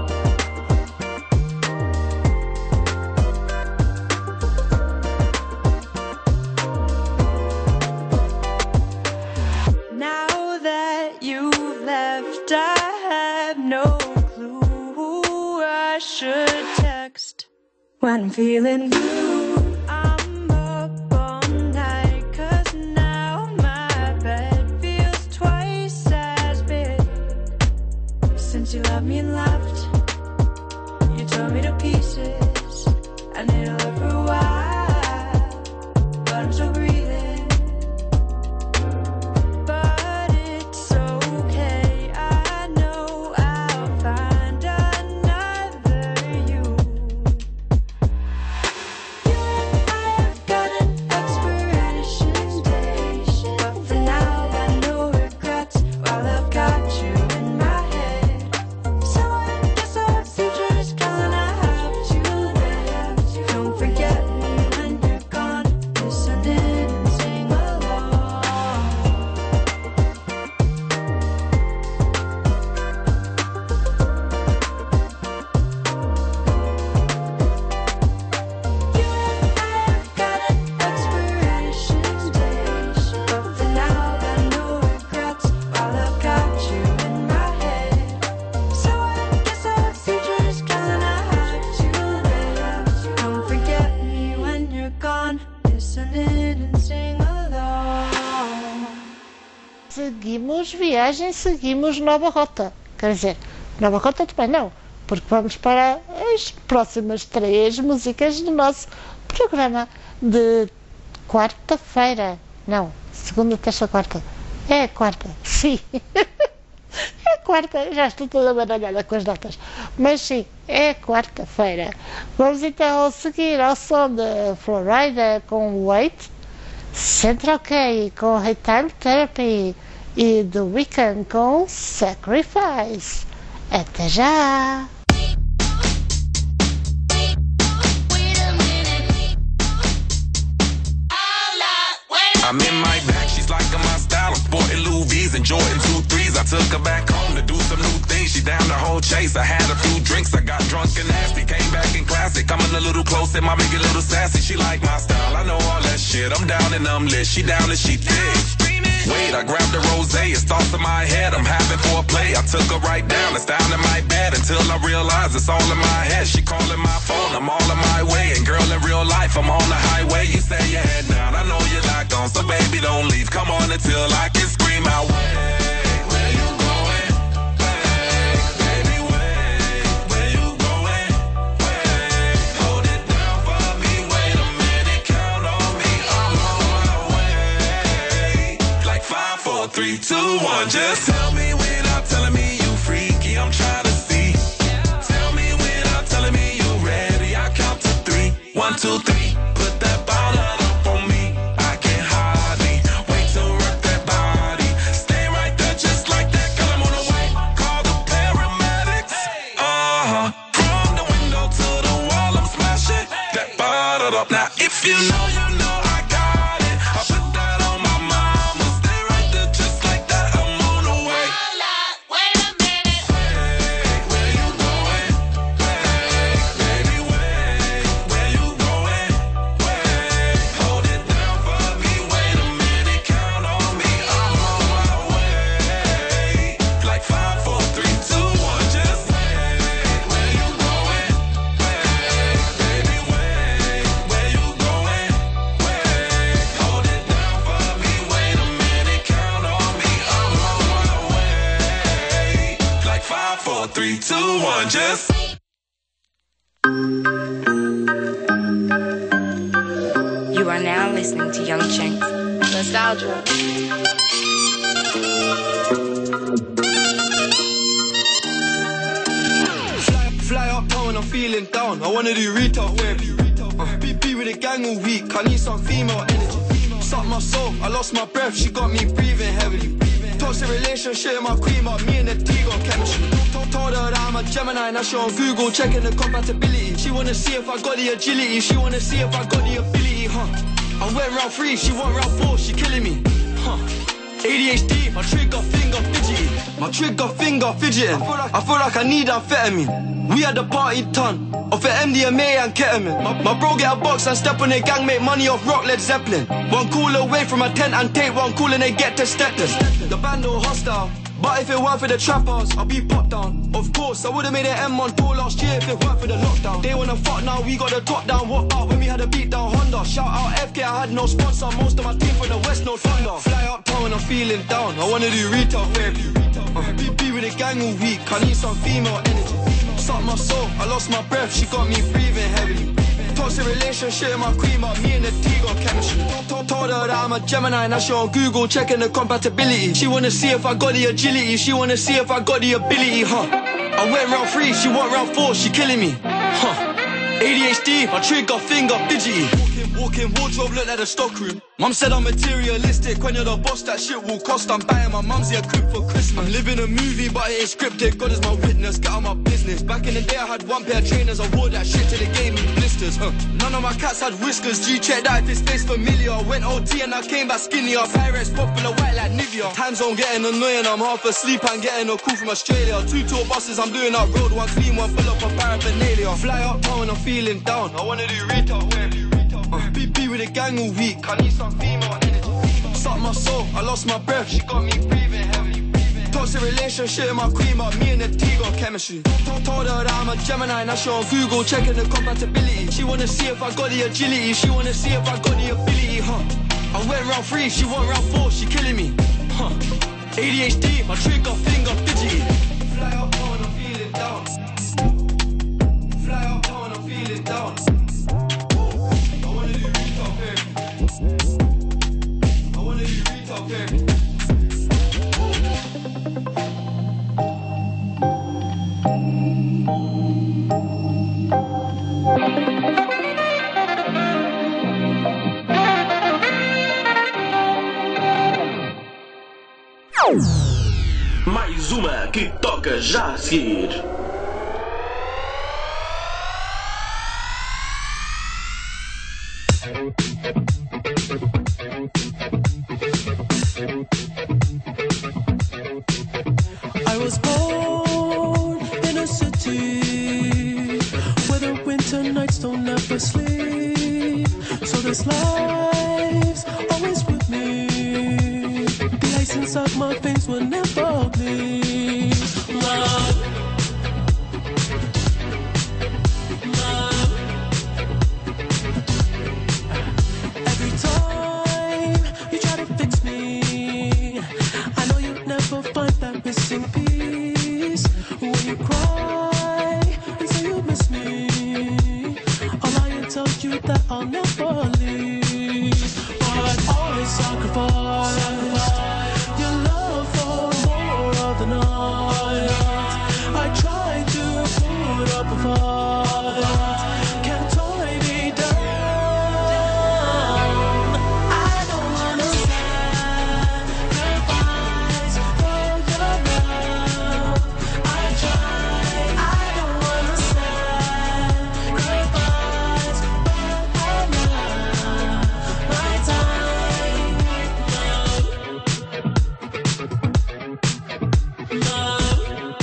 Now that you've left, I have no clue who I should text when I'm feeling blue. I'm up all night, 'cause now my bed feels twice as big. Since you loved me and left, you tore me to pieces. I need to live for a while, but I'm still breathing. But it's okay, I know I'll find another you. You and I have got an expiration date, but for now I know regrets while I've got you in my head. So I guess I'll see just gonna have to leave. Don't forget me when you're gone, listen in and sing along. You and I have got an expiration date, but for now I know regrets while I've got you in my head. So I guess I'll see just gonna have to leave. Don't forget me when you're gone, listen in and sing along. Seguimos viagem, seguimos nova rota. Quer dizer, nova rota também não, porque vamos para as próximas três músicas do nosso programa de quarta-feira. Não, segunda, terça, quarta. É quarta, sim. É quarta, já estou toda baralhada com as datas. Mas sim, é quarta-feira. Vamos então seguir ao som de Florida com Wait, Central K com Retail Therapy e The Weeknd com Sacrifice. Até já! I'm in my bag, she's liking my style. I'm sporting Louis V's and Jordan two threes. I took her back home to do some new things. She down the whole chase. I had a few drinks, I got drunk and nasty. Came back in classic, coming a little close, and my make it a little sassy. She like my style, I know all that shit. I'm down and I'm lit, she down and she thick. Wait, I grabbed the rosé, it's thoughts in my head. I'm having foreplay. I took her right down, it's down in my bed until I realize it's all in my head. She calling my phone, I'm all in my way. And girl, in real life, I'm on the highway. You say your head down, I know you're locked on, so baby, don't leave. Come on until I can scream out. Wait, where you going? Wait, baby, wait, where you going? Wait, hold it down for me. Wait a minute, count on me. I'm on my way. Like five, four, three, two, one. Just tell me without telling me you freaky. I'm trying to see. Tell me without telling me you ready. I count to three. One, two, three. Put that bottle up on me. I can't hide me. Wait to work that body. Stay right there just like that. Girl, I'm on the way. Call the paramedics. Uh-huh. From the window to the wall, I'm smashing that bottle up. Now, if you know, you know I got it. I put that on my mama. Stay right there just like that. I'm on the way. Wait a minute. Wait, where you going? Wait, baby, wait, where you going? Wait, hold it down for me. Wait a minute, count on me. I'm on my way. on, just. You are now listening to Young Chinks. Nostalgia. Fly, fly up town when I'm feeling down. I wanna do retail wave. Uh, be, be with the gang all week. I need some female energy. Suck my soul, I lost my breath. She got me breathing heavily. Toxic relationship, my queen, but me and the T got chemistry. Told her that I'm a Gemini, now she on Google checking the compatibility. She wanna see if I got the agility. She wanna see if I got the ability, huh? I went round three, she went round four, she killing me, huh? A D H D, my trigger finger fidgety. My trigger finger fidgeting. I feel like I, feel like I need amphetamine. We had the party ton of the M D M A and ketamine. My, my bro get a box and step on their gang, make money off rock Led Zeppelin. One call away from a tent and take one call and they get to Stepton. The band all hostile, but if it weren't for the trappers, I'll be popped down. Of course, I would've made an M one tour last year if it weren't for the lockdown. They wanna fuck now, we got the top down. What about when we had a beat down Honda? Shout out F K, I had no sponsor. Most of my team from the West, no thunder. Fly uptown when I'm feeling down. I wanna do retail therapy. Uh, be, be with the gang all week. I need some female energy. Suck my soul, I lost my breath. She got me breathing heavily. Toxic relationship, my queen, but me and the T got chemistry. Told, told her that I'm a Gemini, now she on Google checking the compatibility. She wanna see if I got the agility. She wanna see if I got the ability, huh? I went round three, she went round four, she killing me, huh? A D H D, my trigger finger fidgety. Walking, walking wardrobe look like a stockroom. Mum said I'm materialistic. When you're the boss, that shit will cost. I'm buying my mumsy a crib for Christmas. I'm living a movie, but it ain't scripted. God is my witness, get out my business. Back in the day, I had one pair of trainers. I wore that shit till they gave me blisters, huh? None of my cats had whiskers. G check that if his face familiar. Went O T and I came back skinnier. Pyrex popular white like Nivea. Time zone getting annoying. I'm half asleep and getting a call from Australia. Two tour buses, I'm doing that road. One clean, one full up of paraphernalia. Fly up town when I'm feeling down. I wanna do retail wear. Uh, be, be with the gang all week. I need some female energy. Suck my soul, I lost my breath. She got me breathing heavily. Toxic relationship, my queen, but me and the T got chemistry. Told, told her that I'm a Gemini, now she on Google checking the compatibility. She wanna see if I got the agility. She wanna see if I got the ability, huh? I went round three, she went round four, she killing me, huh? A D H D, my trigger finger fidgety. Fly up when I'm feeling down. Fly up when I'm feeling down. Mais uma que toca já a seguir. I was born in a city where the winter nights don't ever sleep. So this life's always with me. The ice inside my veins will never bleed. Love, love. Every time you try to fix me, I know you'll never find that missing piece. When you cry and say you miss me, I'll lie and tell you that I'll never leave. But always sacrifice your love for more of the night. I try to put up a fight, can't tie me down. I don't wanna sacrifice for your love. I try, I don't wanna sacrifice for your love. My time, love, love.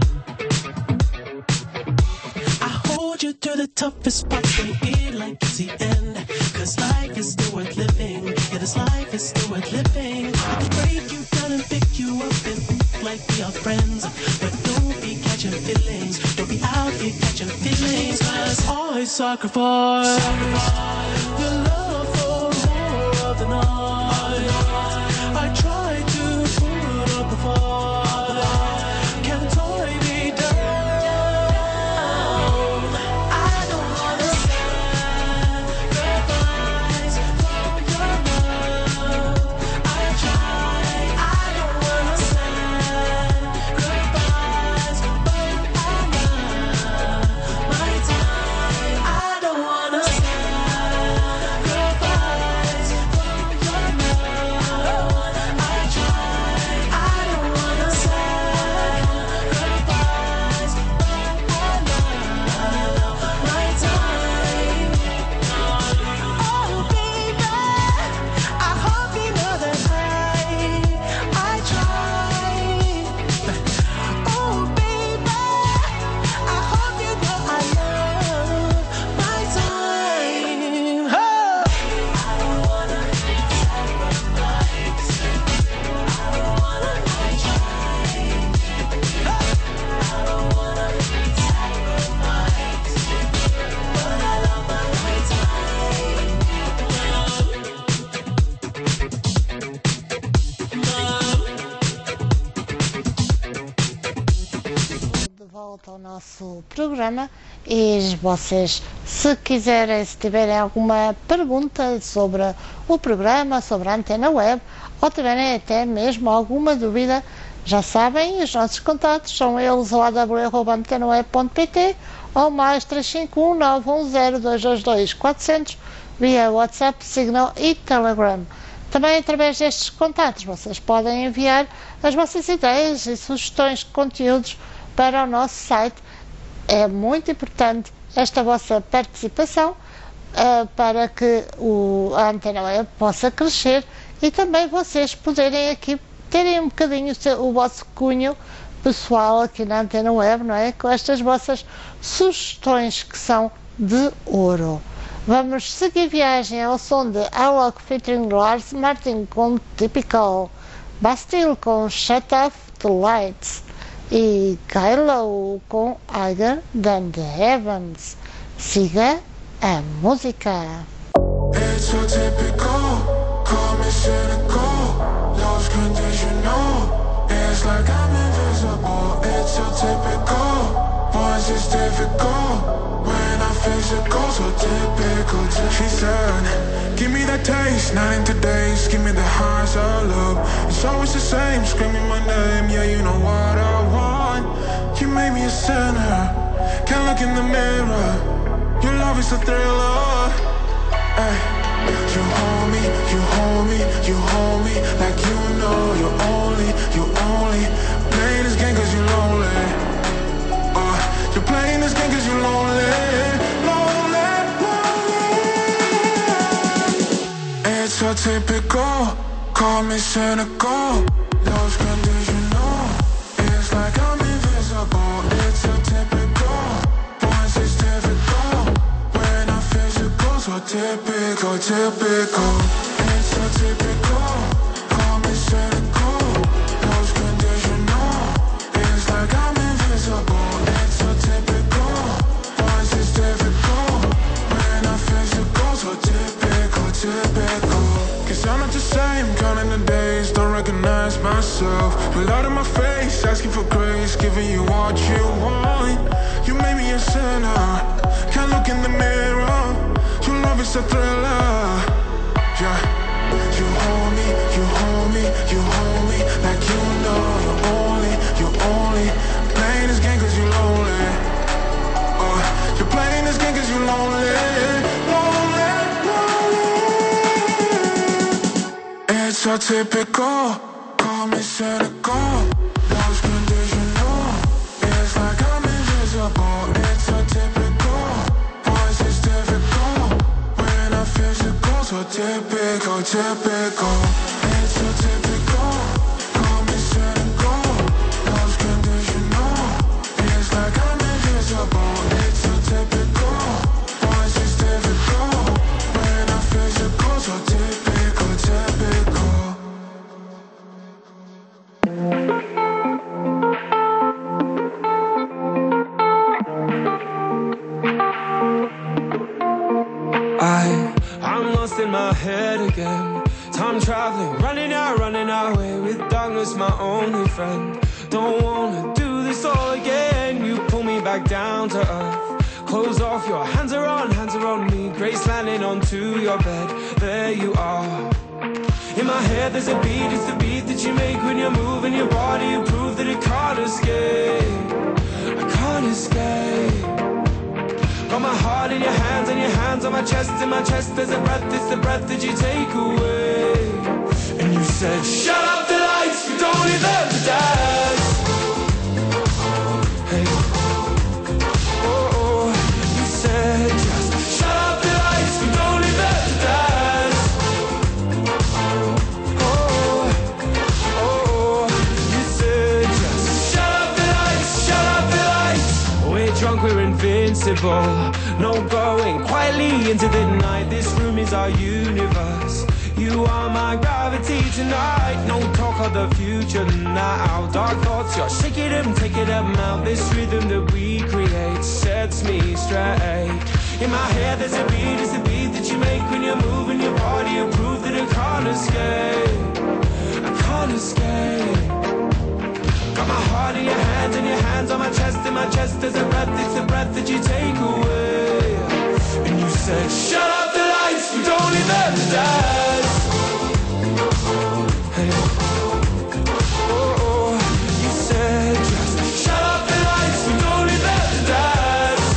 I hold you through the toughest parts and it like it's the end. Cause life is still worth living. Yeah, this life is still worth living. I can break you down and pick you up and think like we are friends. But don't be catching feelings. Don't be out here catching feelings. Cause I sacrifice your love for more of the night. I try to put up a fight, can't tie me down. nosso programa e vocês, se quiserem, se tiverem alguma pergunta sobre o programa, sobre a Antena Web, ou tiverem até mesmo alguma dúvida, já sabem, os nossos contatos são eles o a w arroba antena web ponto p t ou mais três cinco um nove um zero dois dois dois quatro zero zero via WhatsApp, Signal e Telegram. Também através destes contatos vocês podem enviar as vossas ideias e sugestões de conteúdos para o nosso site. É muito importante esta vossa participação uh, para que o, a Antena Web possa crescer e também vocês poderem aqui terem um bocadinho o, seu, o vosso cunho pessoal aqui na Antena Web, não é? Com estas vossas sugestões que são de ouro. Vamos seguir viagem ao som de Alok featuring Lars Martin com Typical, Bastille com Shut Off the Lights e Kylo com Higher Than the Heavens. Siga a música. It's so typical, call me cynical, lost conditional, it's like I'm invisible. It's so typical, once it's difficult, when I physical, so typical. She said, give me that taste, not in today's, give me the highs of love. It's always the same, screaming my name, yeah, you know what I want. You made me a sinner, can't look in the mirror, your love is a thriller. Ay. You hold me, you hold me, you hold me like you know you're only, you only playing this game cause you're lonely. Uh, you're playing this game cause you're lonely, lonely, lonely. It's so typical, call me cynical, lost conditional, it's like I'm invisible. It's so typical, once it's difficult, when I'm physical, so typical, typical. It's so typical, call me cynical, lost conditional, it's like I'm invisible. It's so typical, once it's difficult, when I'm physical, so typical, typical. Cause I'm not the same, counting the days, don't recognize myself. Blood in my face, asking for grace, giving you what you want. You made me a sinner, can't look in the mirror, your love is a thriller. Yeah. You hold me, you hold me, you hold me like you know you're only, you only playing this game cause you're lonely. Uh, you're playing this game cause you're lonely, lonely, lonely. It's so typical, call me cynical, lost conditional, it's like I'm invisible. It's so typical, once it's difficult, when I'm physical, so typical, typical. It's so typical, call me cynical, lost conditional, it's like I'm invisible. It's so typical, once it's difficult, when I'm physical, so typical, typical. I, I'm lost in my head again. Time traveling, running out, running away with darkness, my only friend. Don't wanna do this all again. You pull me back down to earth. Clothes off, your hands are on, hands are on me. Grace landing onto your bed. There you are. In my head there's a beat, it's the beat that you make when you're moving your body. You prove that it can't escape. I can't escape. Got my heart in your hands and your hands on my chest. In my chest there's a breath, it's the breath that you take away. And you said, shut up the lights, we don't deserve to dance. Hey, oh, oh, you said just shut up the lights, we don't deserve to dance. Oh, oh, you said just shut up the lights, shut up the lights. We're drunk, we're invincible. No going quietly into the night. This room is our universe. You are my gravity tonight. No talk of the future now. Dark thoughts, you're shaking them, taking them out. This rhythm that we create sets me straight. In my head there's a beat, it's the beat that you make when you're moving your body. You prove that I can't escape. I can't escape. Got my heart in your hands and your hands on my chest. And my chest as a breath, it's the breath that you take away. And you said, shut up the lights, we don't need them to dance. Hey. Oh, oh. You said, just shut up the lights, we don't need them to dance.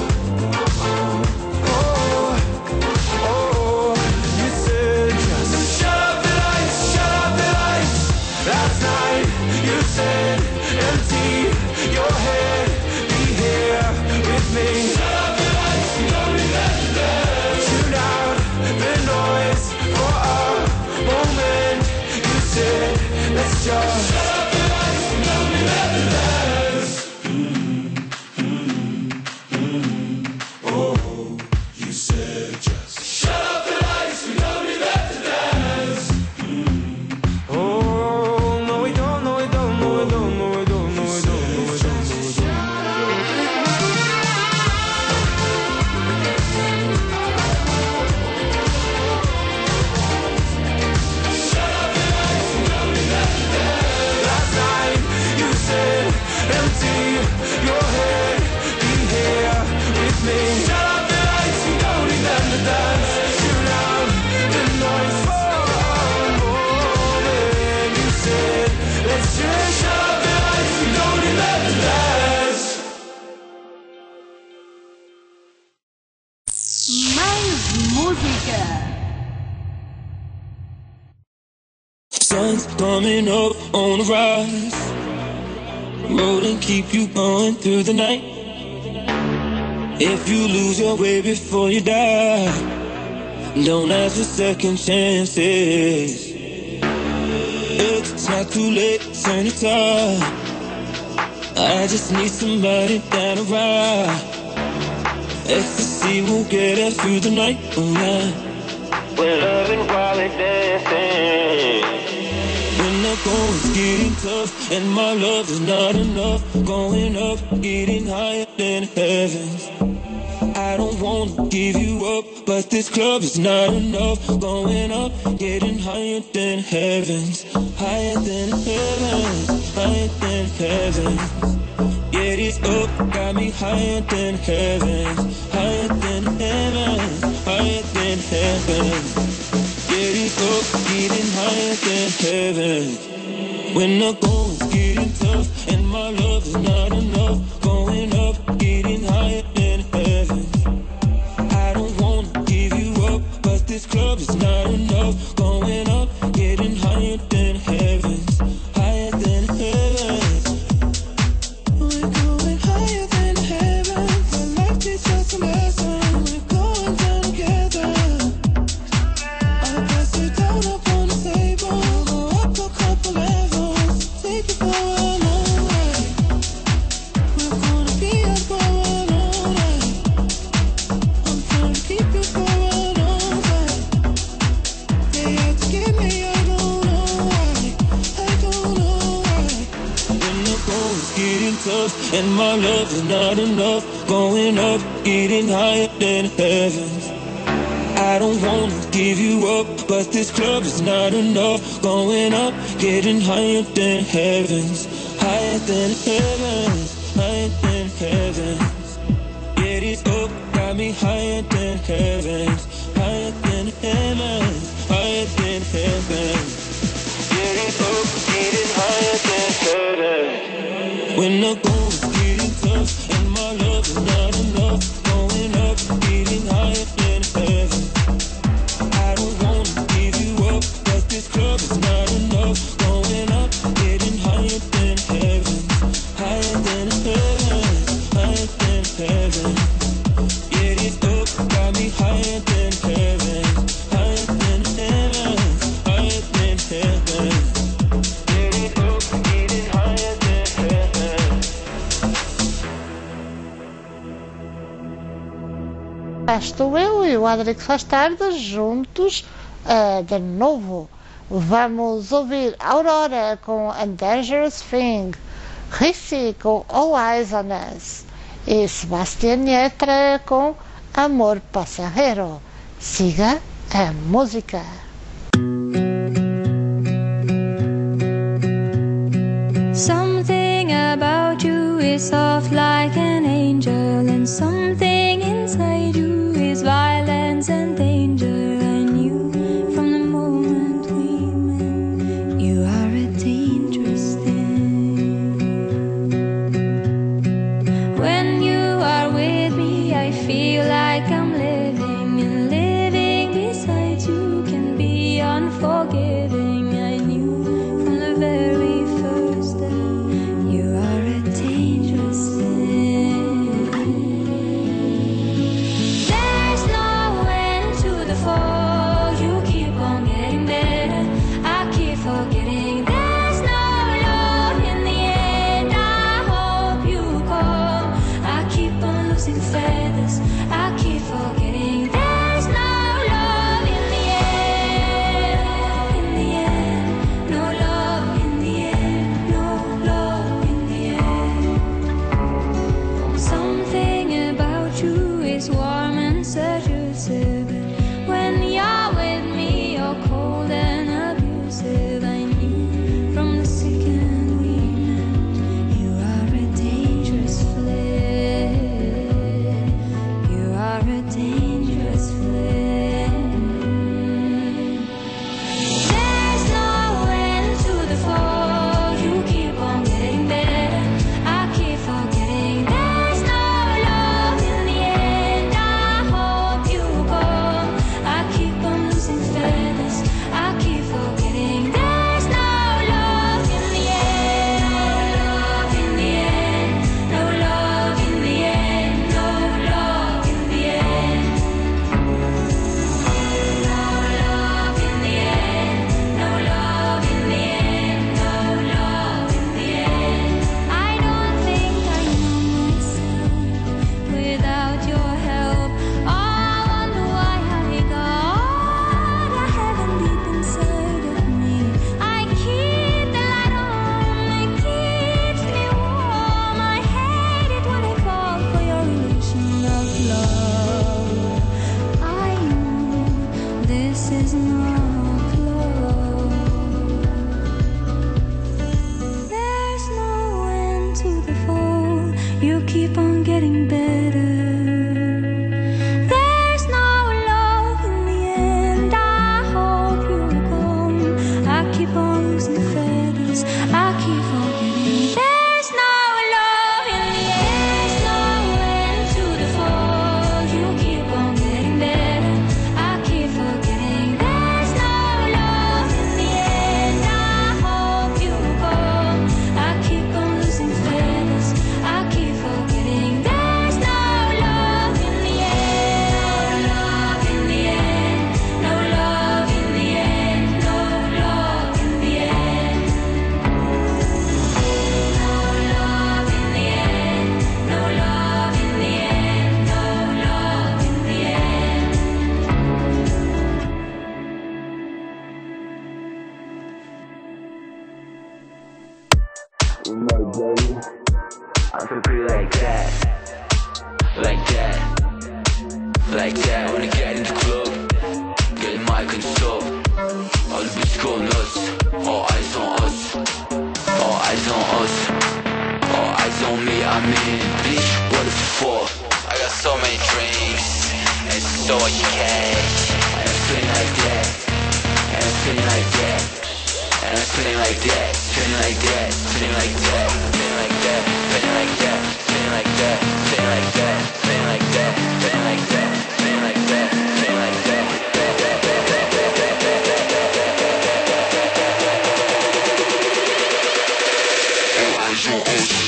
Oh, oh, oh. You said, just shut up the lights, shut up the lights. Last night, you said, empty your head, be here with me. Shut up the lights, we don't need them to dance. Tune out the noise for a moment. You said, let's just shut up the lights, we don't need them to dance. Oh, you said just shut up the lights, we don't need them to dance. Oh, no we don't, no we don't, no we don't, no we don't, no we don't, no we don't, no we don't. Last night you said, empty your head, be here with me. Shut up the lights, we don't need them to dance. Tune out the noise for a moment. You said, let's just shut up the lights, we don't need them to dance. Mais música. Sun's coming up on the rise. Road and keep you going through the night. If you lose your way before you die, don't ask for second chances. It's not too late to turn the tide. I just need somebody down to ride. Ecstasy will get us through the night. Oh yeah. We're loving while we're dancing. When the going's getting tough and my love is not enough, going up, getting higher than heavens. I don't wanna give you up, but this club is not enough. Going up, getting higher than heavens, higher than heavens, higher than heavens. Yeah, this up got me higher than heavens, higher than heavens, higher than heavens. Yeah, this up getting higher than heaven. When the going's getting tough and my love is not enough, going up, getting higher than heaven. I don't wanna give you up, but this club is not enough. Going up, getting higher than heavens, higher than heavens. We're going higher than heavens. My life is just a lesson. We're going down together. I'll pass you down up on the table. Go up a couple levels. Take you for a long ride. We're gonna be up for a long ride. I'm trying to keep you for a long time. They had to get me, I don't know why. I don't know why. When the going's getting tough and my love is not enough, going up, getting higher than heavens. I don't wanna give you up, but this club is not enough. Going up, getting higher than heavens, higher than heavens, higher than heavens. Yeah, this up got me higher than heavens, higher than heavens, higher than heavens. Yeah, this up getting higher than heaven. When the going's getting tough and my love is not enough, going up, getting higher than heaven. I don't wanna give you up, but this club is not enough. Going up, getting higher than heaven, higher than heaven, higher than heaven. Yeah, this up got me higher than heaven, higher than heaven, higher than heaven. Yeah, this up getting higher than heaven. Estou eu e o Adric faz tarde juntos uh, de novo. Vamos ouvir Aurora com A Dangerous Thing, Ricci com All Eyes on Us e Sebastián Yatra com Amor Passageiro. Siga a música. Something about you is very soft like an angel, and something inside you is violence and danger. I knew from the moment we met, you are a dangerous thing. When you are with me, I feel like I'm living, and living beside you can be unforgiving. I knew from the very first day, you are a dangerous thing. There's no end to the fall. You keep on getting better. I keep forgetting there's no love in the end. I hope you come. I keep on losing feathers. I keep forgetting there's no love in the end. In the end, no love in the end. No love in the end. Something about you is warm and seductive. When you're with me, you're cold and abusive. I knew from the second we met, you are a dangerous flame. You are a dangerous flame. There's no end to the fall. You keep on getting better. I keep forgetting there's no love in the end. I hope you come. I keep on losing feathers. I keep forgetting there's no love in the end. No love in the end. No love in the end. No love in the end. No love in the end. No love in the end. No love in the end. I don't think I know myself without your help. I wonder why I got a heaven deep inside of me. I keep the light on, it keeps me warm. I hate it when I fall for your illusion of love. I know this is not love. There's no end to the fall. You keep on getting better. There's no love in the end. I hope you come. I keep on losing feathers. I keep forgetting. There's no love in the end. There's no end to the fall. You keep on getting better. I keep forgetting. There's no love in the end. I hope you come. I keep on losing feathers. I keep forgetting. There's no love in the end. No love in the end. No love in the end. No love in the end. No love in the end. No love in the end. No love in the end. I feel pretty like that, like that, like that. When I get in the club, get in my control. All the bitches go nuts, all eyes on us, all eyes on us, all eyes on me. I mean, bitch, what is it for? I got so many drinks and so much cash, and I'm feeling like that, and I'm feeling like that. And I'm feeling like that, feeling like that, feeling like that, feeling like that, feeling like that, feeling like that, feeling like that, feeling like that, feeling like that, feeling like that, feeling like that. All eyes on us.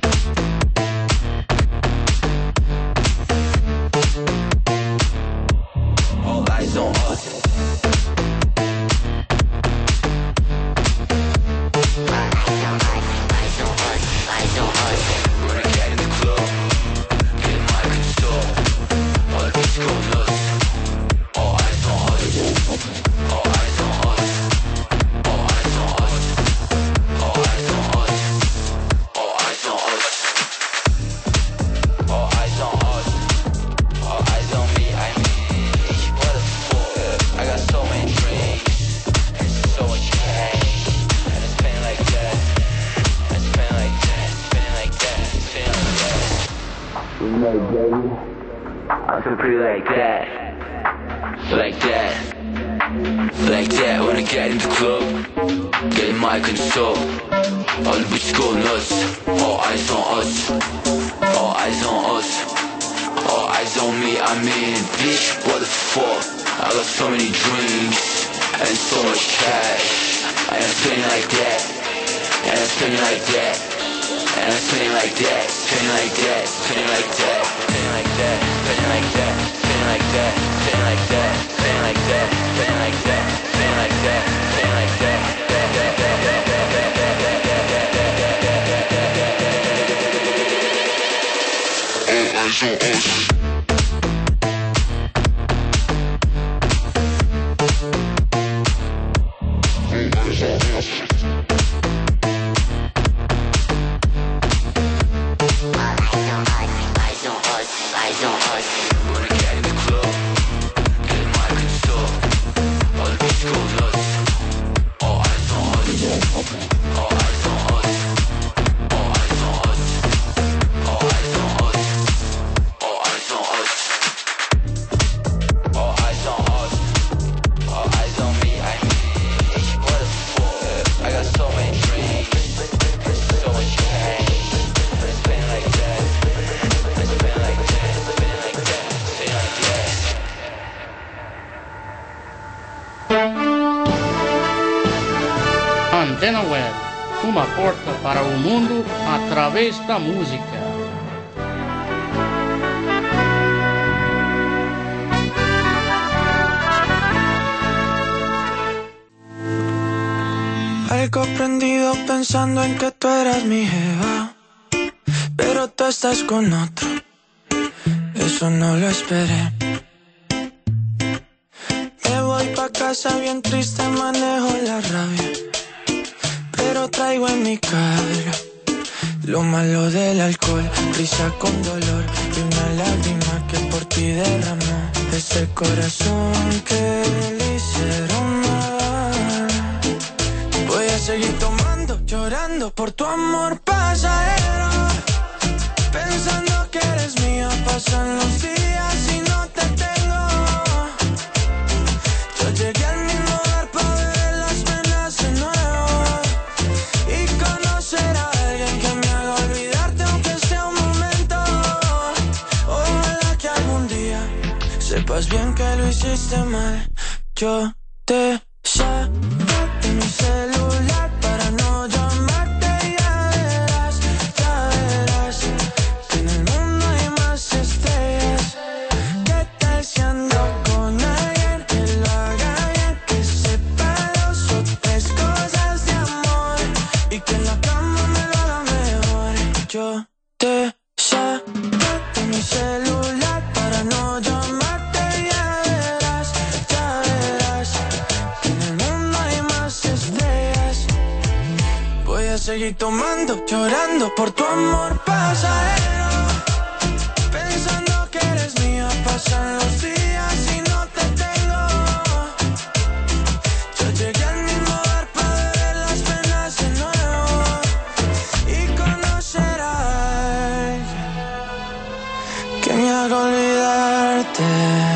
All eyes on us. Eyes on us, eyes on us. When I get in the club, get in my looking pretty like that. Like that. Like that when I get in the club. Get my console. All the bitches go nuts. All eyes on us. All eyes on us. All eyes on me, I mean, bitch, what the fuck? I got so many dreams and so much cash. And I'm spending like that. And I'm spending like that. And I'm spending like that. Spending like that. Spending like that. Spending like that. Spending like that. Spending like that. Spending like that. Spending like that. Spending like that. Spending like that. Spending like that. All eyes on us. Antena Web, uma porta para o mundo através da música. Algo prendido pensando en que tú eras mi jeva, pero tú estás con otro, eso no lo esperé. Me voy pa' casa bien triste, manejo la rabia, pero traigo en mi carga lo malo del alcohol, risa con dolor y una lágrima que por ti derramó ese corazón que le hicieron mal. Voy a seguir tomando, llorando por tu amor pasajero, pensando que eres mía. Pasan los días y no te tengo. Yo llegué al mismo lugar para ver las penas de nuevo y conocer a alguien que me haga olvidarte aunque sea un momento. Ojalá que algún día sepas bien que lo hiciste mal. Yo te saqué de mi celular para no llamarte, ya verás, ya verás que en el mundo hay más estrellas. ¿Qué tal si ando con alguien que lo haga bien, que sepa dos o tres cosas de amor y que en la cama me lo haga mejor? Yo te saqué de mi celular para no llamarte, ya verás, ya verás que en el mundo hay más estrellas. Voy a seguir tomando, llorando por tu amor pasajero, pensando que eres mía. Pasan los días y no te tengo. Yo llegué al mismo lugar para ver las penas de nuevo y conocer a alguien que me haga olvidarte,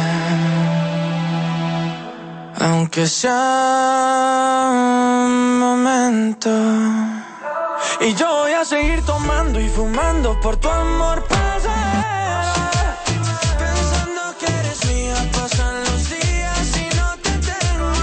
aunque sea un momento. Y yo voy a seguir tomando y fumando por tu amor pasajero, pensando que eres mía. Pasan los días y no te tengo.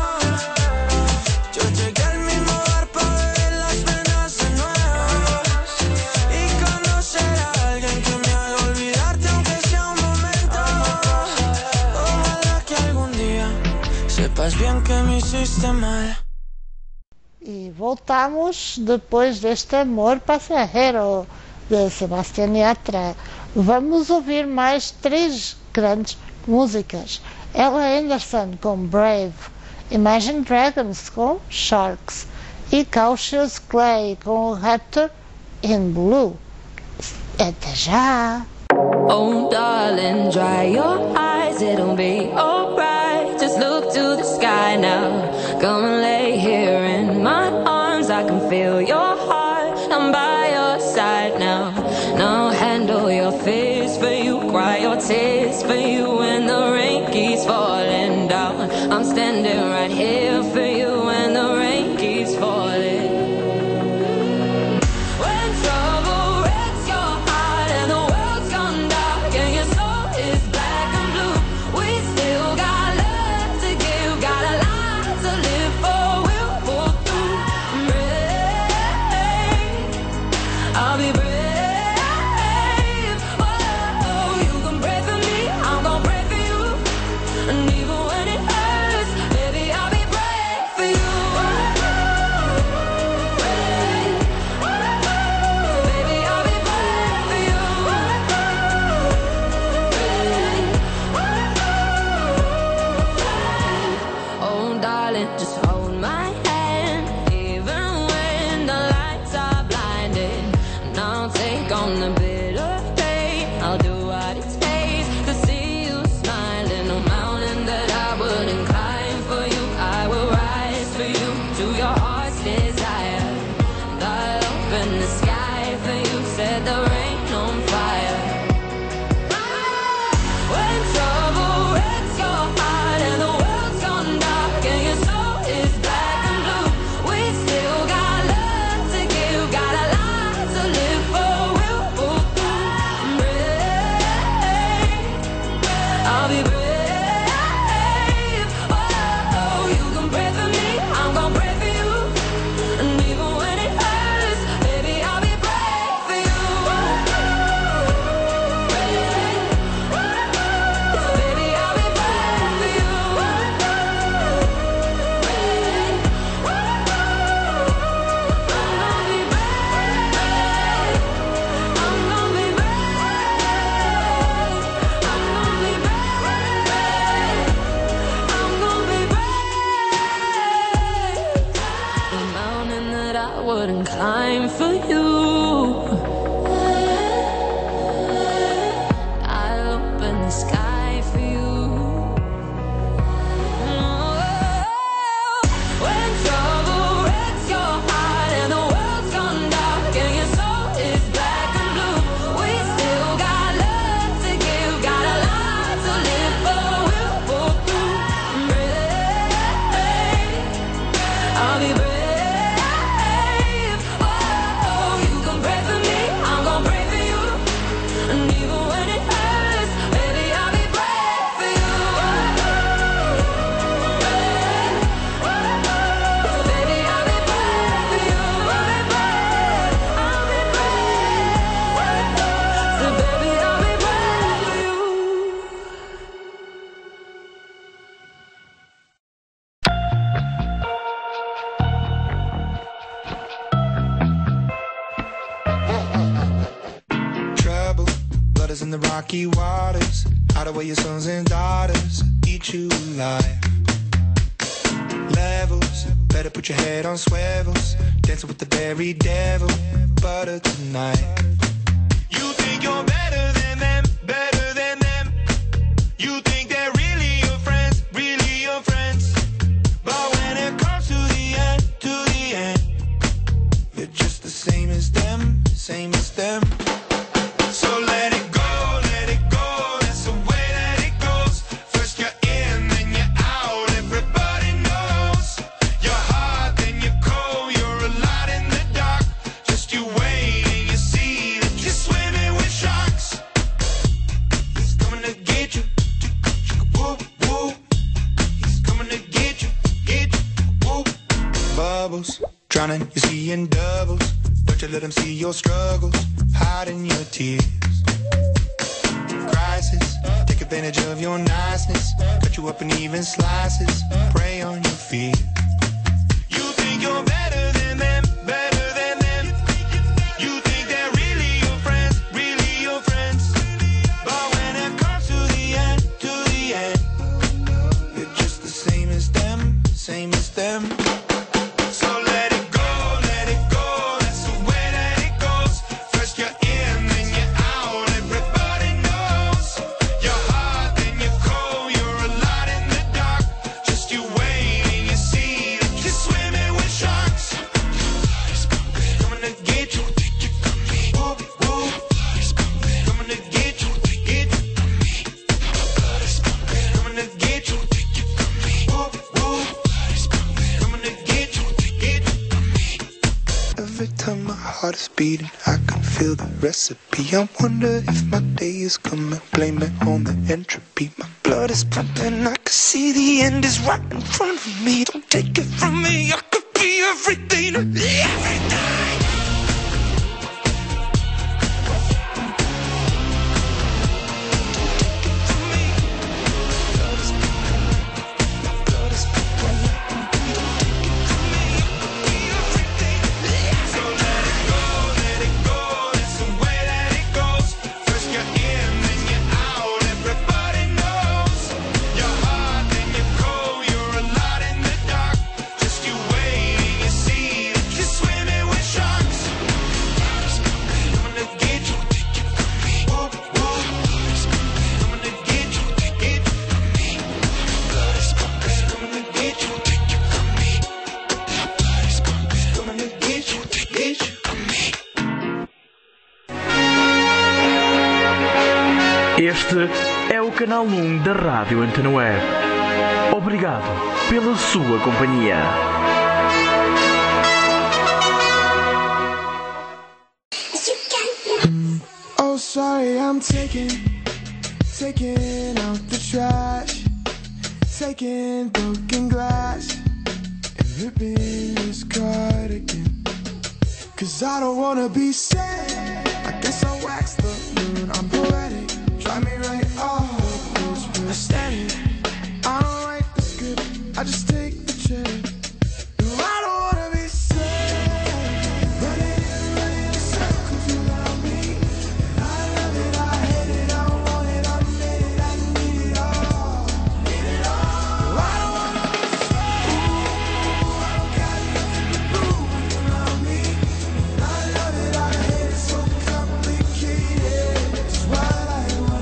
Yo llegué al mismo lugar para ver las penas de nuevo y conocer a alguien que me haga olvidarte aunque sea un momento. Ojalá que algún día sepas bien que me hiciste mal. E voltamos depois deste Amor Passageiro de Sebastián Yatra. Vamos ouvir mais três grandes músicas. Ella Anderson com Brave, Imagine Dragons com Sharks e Cautious Clay com Raptor in Blue. Até já! Oh darling, dry your eyes, it'll be alright. Just look to the sky now. Come and lay here in my arms. I can feel your heart, I'm by your side now. Now handle your fears, for you cry your tears, for I'm standing right here for you when the rain keeps falling. When trouble wrecks your heart and the world's gone dark and your soul is black and blue, we still got love to give, got a lot to live for. We'll pull through. Brave, I'll be brave. Just hold my hand, even when the lights are blinding. And I'll take on the bitter pain. I'll do what it takes to see you smiling. No mountain that I wouldn't climb for you, I will rise for you to your heart's desire. And I'll open the sky for you, set the rain on fire. When trouble wrecks your heart and the world's gone dark and your soul is black and blue, we still got love to give, got a lot to live for. We'll pull through. Brave, I'll be brave. Oh, you can pray for me, I'm gonna pray for you. And even when it hurts, baby, I'll be brave for you. Brave, baby, I'll be brave for you. I wouldn't climb for you. I'll open the sky for you. When trouble wrecks your heart and the world's gone dark and your soul is black and blue, we still got love to give, got a lot to live for. We'll pull through. Brave, I'll be brave. In the rocky waters, hide away your sons and daughters, eat you alive. Levels, better put your head on swivels, dancing with the very devil, butter tonight. You think you're better than them, better than them. You think they're really your friends, really your friends. But when it comes to the end, to the end, you're just the same as them, same as them. So let it go. Drowning, you're seeing doubles. Don't you let them see your struggles, hiding your tears. Crisis, take advantage of your niceness, cut you up in even slices, prey on your fear. You think you're better than them, better than them. You think they're really your friends, really your friends. But when it comes to the end, to the end, you're just the same as them, same as them. So let it go, let it go, that's the way that it goes. First you're in, then you're out, everybody knows. You're hot, then you're cold, you're a lot in the dark. Just you wait and you see heart is beating, I can feel the recipe. I wonder if my day is coming, blame it on the entropy. My blood is pumping, I can see the end is right in front of me. Don't take it from me, I could be everything, everything. Este é o canal um da Rádio Antena Web. Obrigado pela sua companhia. Oh, sorry, I'm taking, taking out the trash, taking broken glass and ripping this cardigan. Cause I don't wanna be sad. I guess I'll wax the moon. I'm poetic. Try me right off those for aesthetic. I don't write the script, I just take the check. No, I don't wanna be sad. Running in, running in circles around me. And I love it, I hate it, I want it, I need it, I need it all. Need it all. No, I don't wanna be sad. Ooh, I don't got nothing to prove around me. And I love it, I hate it, so complicated. It's what I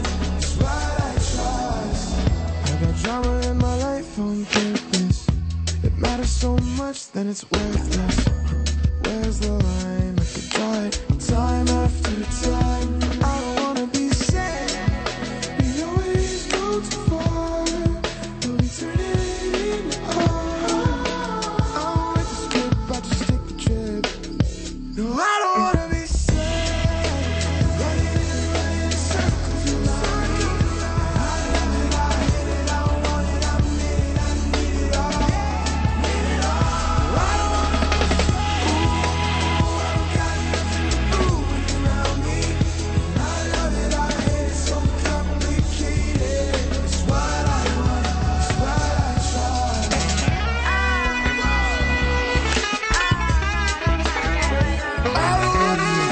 drama in my life on purpose. It matters so much, then it's worthless. Where's the line? I could die time after time. I don't wanna be sad. We always go too far, but we turn it into art. I don't write the script, I just take the trip. No, I don't wanna be sad. Running in, running in circles around me. I love it, I hate it, I want it, I need it, I need it all. Need it all. I don't wanna be sad. Ooh, I don't got nothing to prove around me. I love it, I hate it, so complicated. It's what I want, it's what I try. I don't wanna be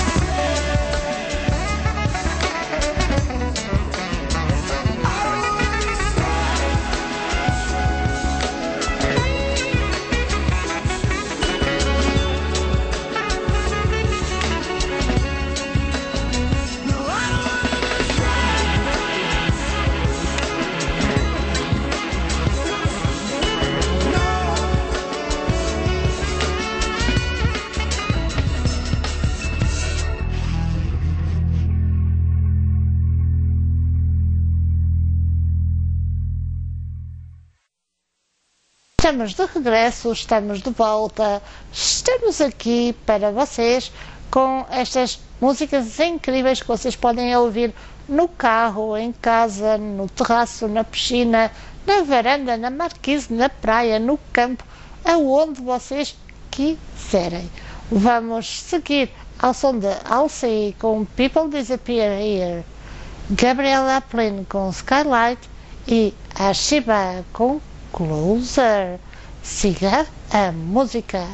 Estamos de regresso, estamos de volta, estamos aqui para vocês com estas músicas incríveis que vocês podem ouvir no carro, em casa, no terraço, na piscina, na varanda, na marquise, na praia, no campo, aonde vocês quiserem. Vamos seguir ao som de Halsey com People Disappear Here, Gabriela Aplin com Skylight e a Shiba com Closer. Siga a música.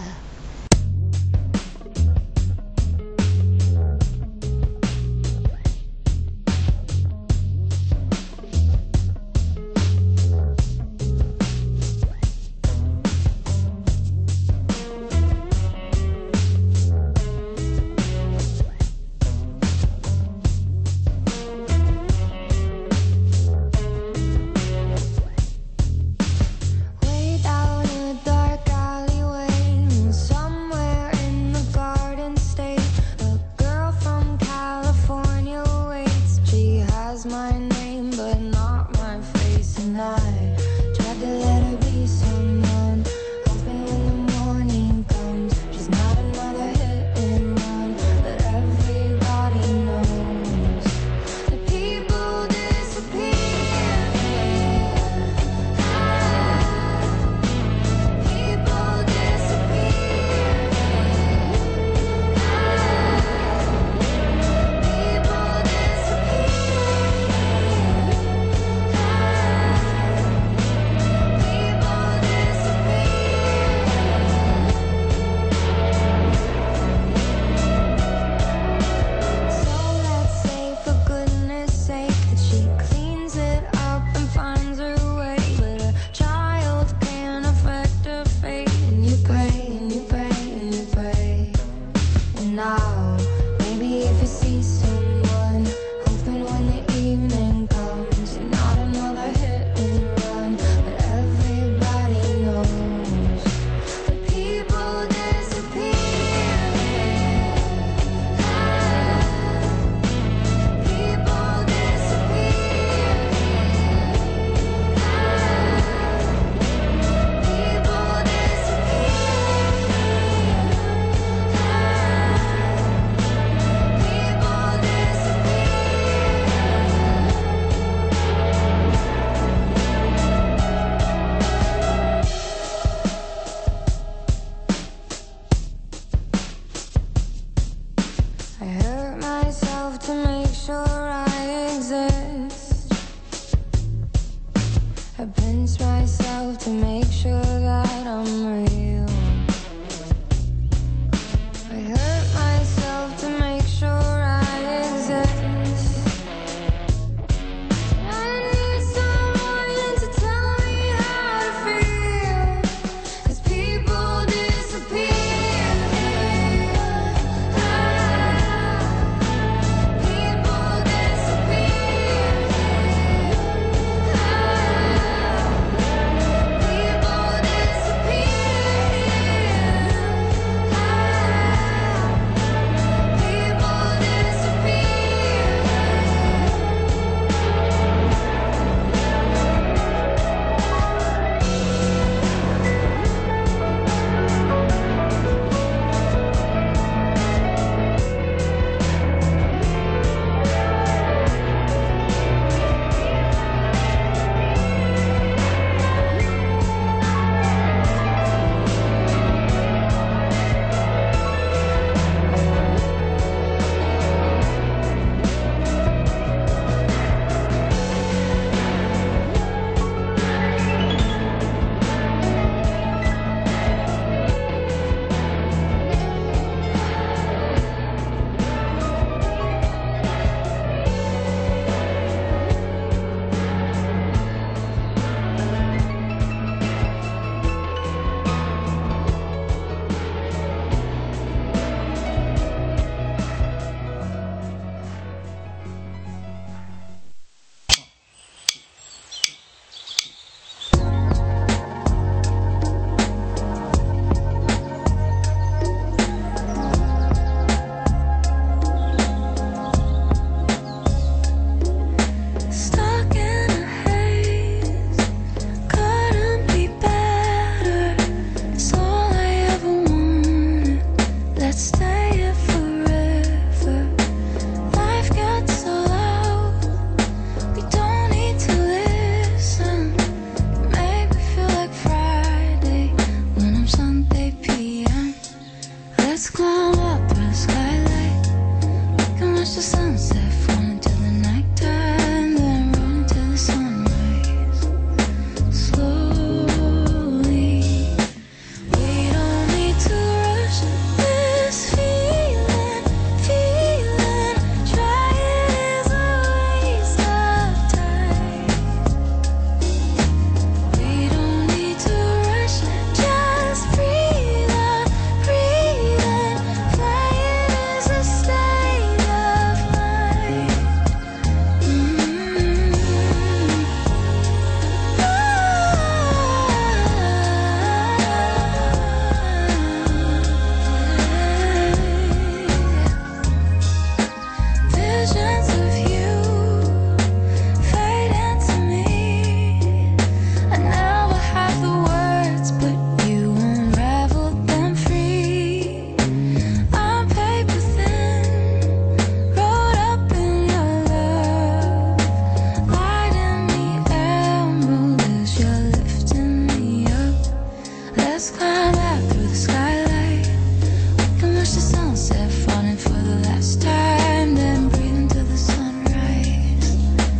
Way down a dark alleyway, Let's climb back through the skylight. We can watch the sunset falling for the last time, then breathe into the sunrise.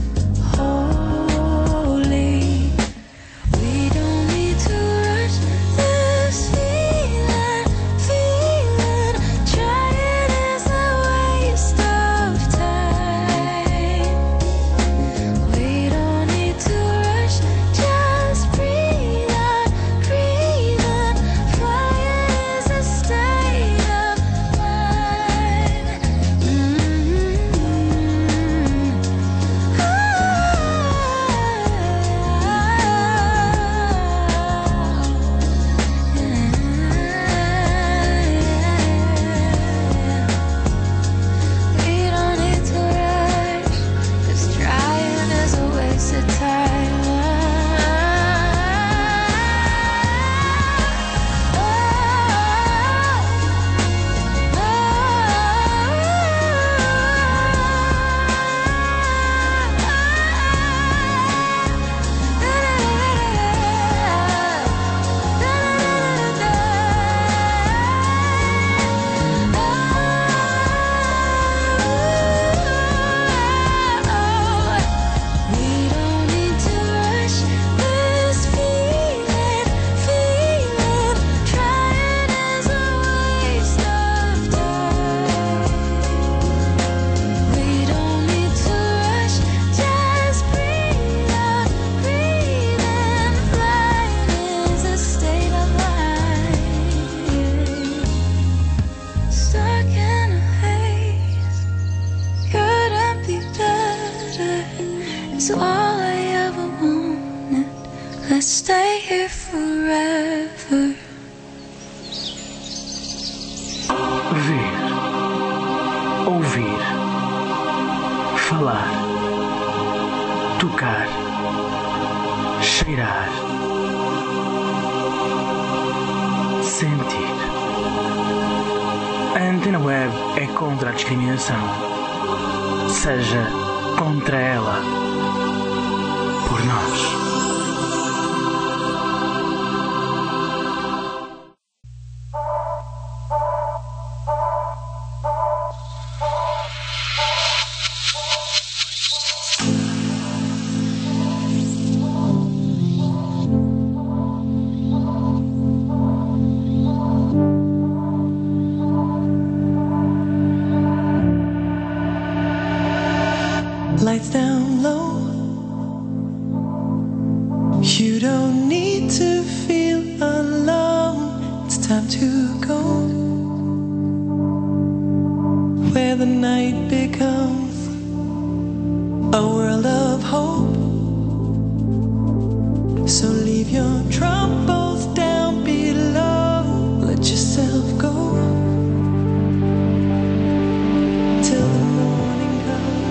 Holy, we don't need to rush this feeling, feeling. Trying is a waste of time. We don't need to rush, just breathe out, breathe in. Flying is a state of mind. We don't need to rush, 'cause trying is a waste of time. We don't need to rush this feeling, feeling. Trying is a waste of time. We don't need to rush, just breathe out, breathe in. Flying is a state of mind. Stuck in a haze, couldn't be better. It's all I ever wanted. Let's stay here forever. Ver, ouvir, falar, tocar, cheirar, sentir. A Antena Web é contra a discriminação. Seja contra ela. Por nós. Lights down low. You don't need to feel alone. It's time to go where the night becomes a world of hope. So leave your troubles down below. Let yourself go till the morning comes.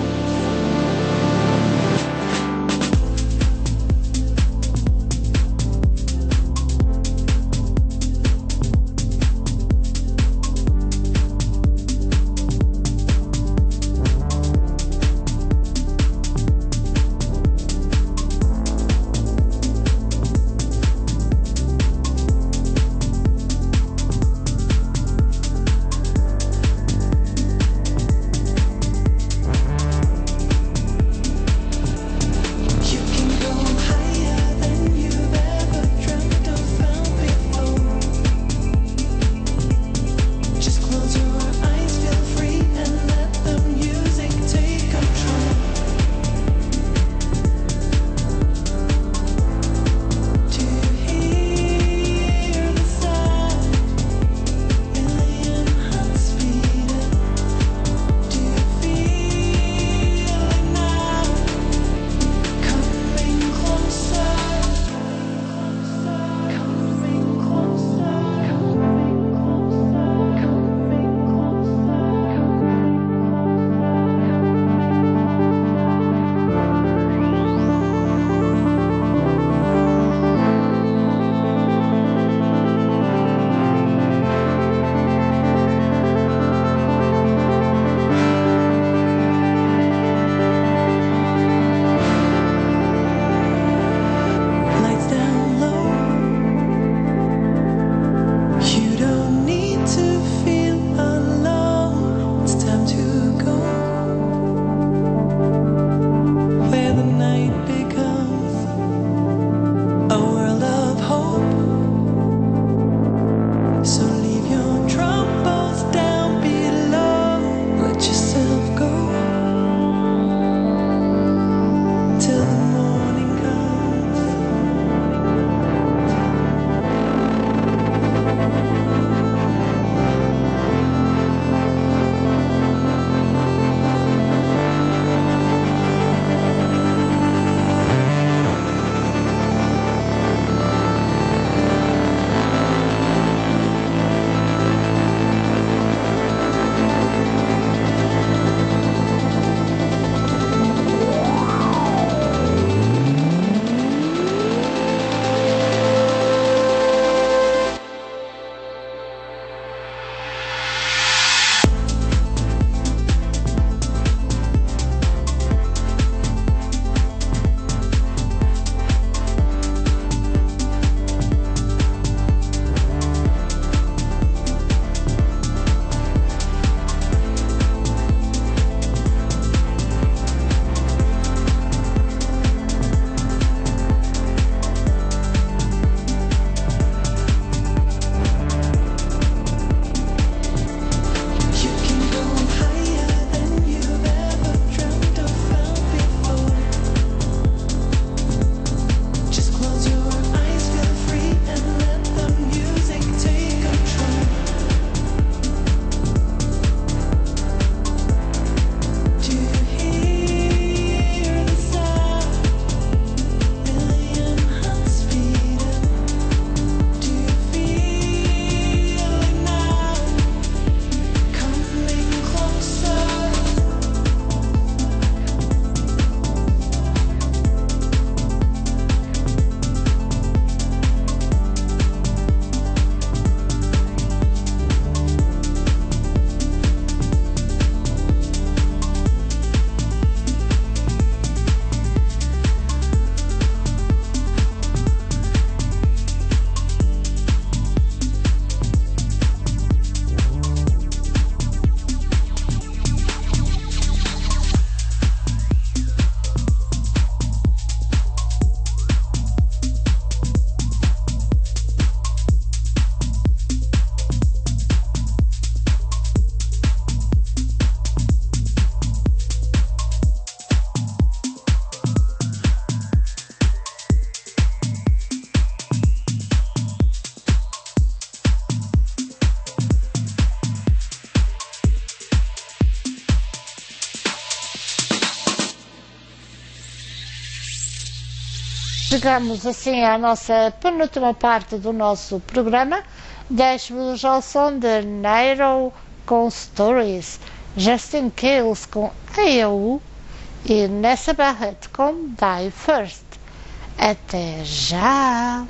Chegamos assim à nossa penúltima parte do nosso programa. Deixo-vos ao som de Nairo com Stories, Justin Kills com A E U e Nessa Barrett com Die First. Até já!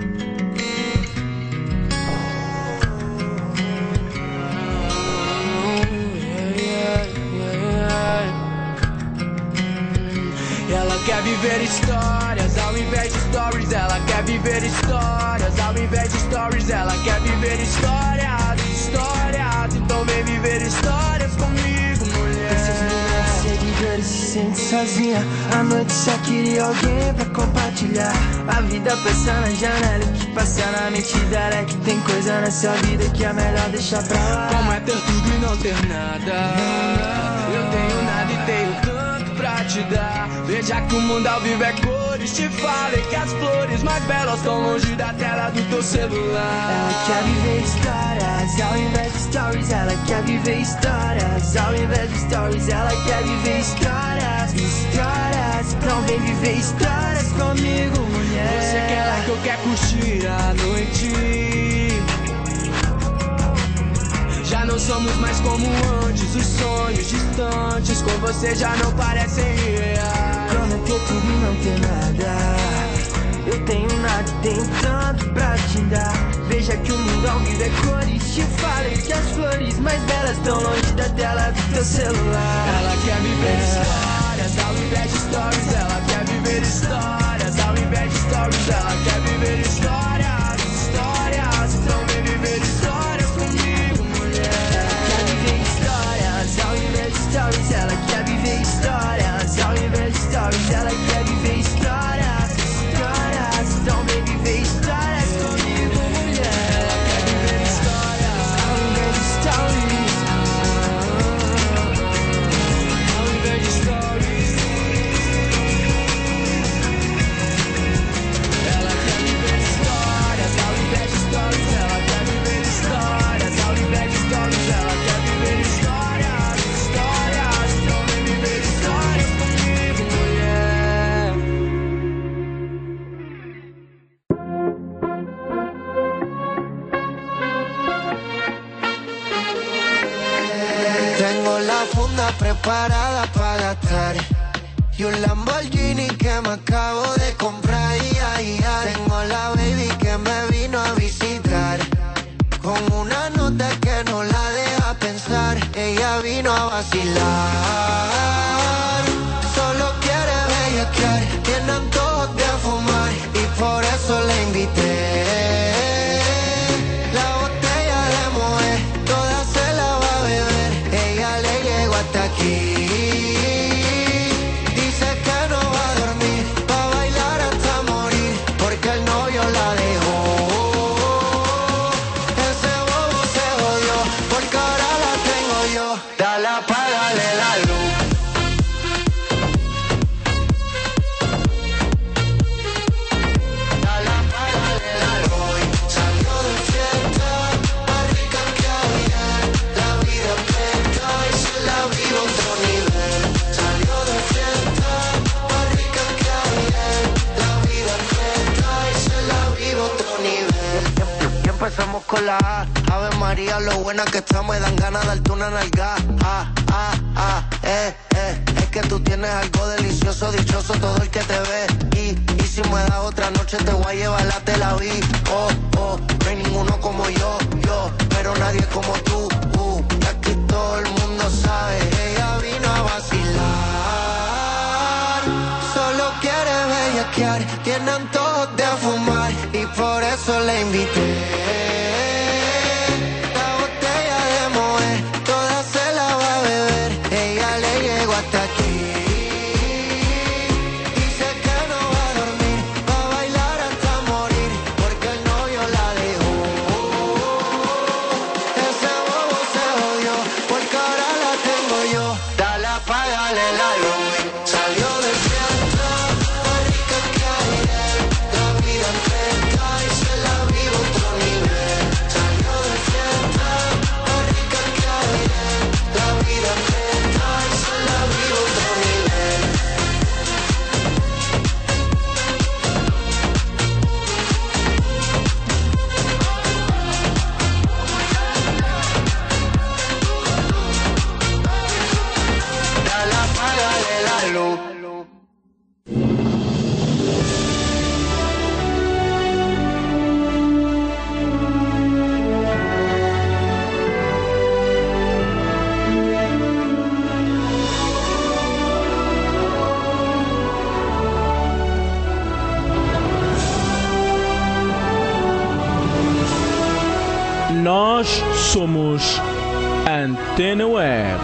Ela quer viver histórias ao invés de stories. Ela quer viver histórias ao invés de stories. Ela quer viver histórias, histórias. Então vem viver histórias comigo, mulher. Essas milhões de seguidores se sente sozinha. À noite só queria alguém pra compartilhar. A vida passa na janela, o que passa na mente dela é que tem coisa na sua vida que é melhor deixar pra lá. Como é ter tudo e não ter nada? Eu tenho nada e tenho tanto pra te dar. Veja que o mundo ao vivo é cores. Te falei que as flores mais belas estão longe da tela do teu celular. Ela quer viver histórias ao invés de stories. Ela quer viver histórias ao invés de stories. Ela quer viver histórias, histórias. Então vem viver histórias comigo, mulher. Você quer lá que eu quero curtir a noite. Já não somos mais como antes. Os sonhos distantes com você já não parecem reais. Prometer tudo e não ter nada. Eu tenho nada e tenho tanto pra te dar. Veja que o mundo ao vivo é cores. Te falei que as flores mais belas estão longe da tela do teu celular. Ela quer viver histórias ao invés de stories. Ela quer viver histórias ao invés de stories. Ela quer viver histórias, histórias. Então vem viver histórias comigo, mulher. Quer viver histórias ao invés de stories. Ela quer viver histórias ao invés de stories. Ela quer viver histórias, histórias. Então vem viver histórias comigo, mulher. Ela quer viver histórias ao invés de stories. Ao invés de stories. Ela quer viver histórias ao invés de stories. Ela quer viver histórias ao invés de stories. Ela quer viver histórias, histórias. Então vem viver histórias comigo, mulher. Tengo la funda preparada para gastar y un Lamborghini que me acabo de comprar. Y, ay, ay. Tengo la baby que me vino a visitar con una nota que no la deja pensar. Ella vino a vacilar, solo quiere bellaquear, tiene antojos de fumar y por eso la invité. La botella de Moët, toda se la va a beber. Ella le llegó hasta aquí. Dice que no va a dormir, va a bailar hasta morir, porque el novio la dejó. Ese bobo se jodió, porque ahora la tengo yo. Dale, apágale la luz. Dale, apágale la luz. Hoy salió de fiesta, más rica que ayer. La vida presta y se la vive a otro nivel. Salió de fiesta, más rica que ayer. La vida presta y se la vive a otro nivel. Y empezamos con la A. Ave María, lo buena que estamos, me dan ganas de darte una nalga. Ah, ah, ah, eh, eh. Es que tú tienes algo delicioso, dichoso todo el que te ve. Y, y si me das otra noche te voy a llevar a Tel Aviv. Oh, oh, no hay ninguno como yo, yo, pero nadie como tú. Uh, y aquí todo el mundo sabe, ella vino a vacilar. Solo quiere bellaquear, tiene antojos de fumar y por eso la invité. La botella de Moët, toda se la va a beber. Ella le llegó hasta aquí. Dice que no va a dormir, va a bailar hasta morir, porque el novio la dejó. Ese bobo Nós somos Antena Web.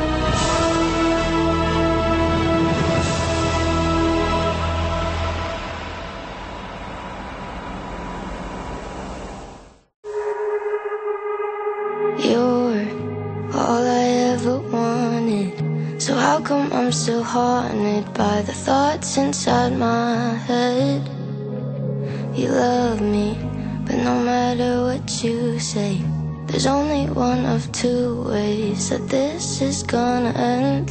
You're all I ever wanted. So how come I'm still haunted by the thoughts inside my head? You love me, but no matter what you say, there's only one of two ways that this is gonna end.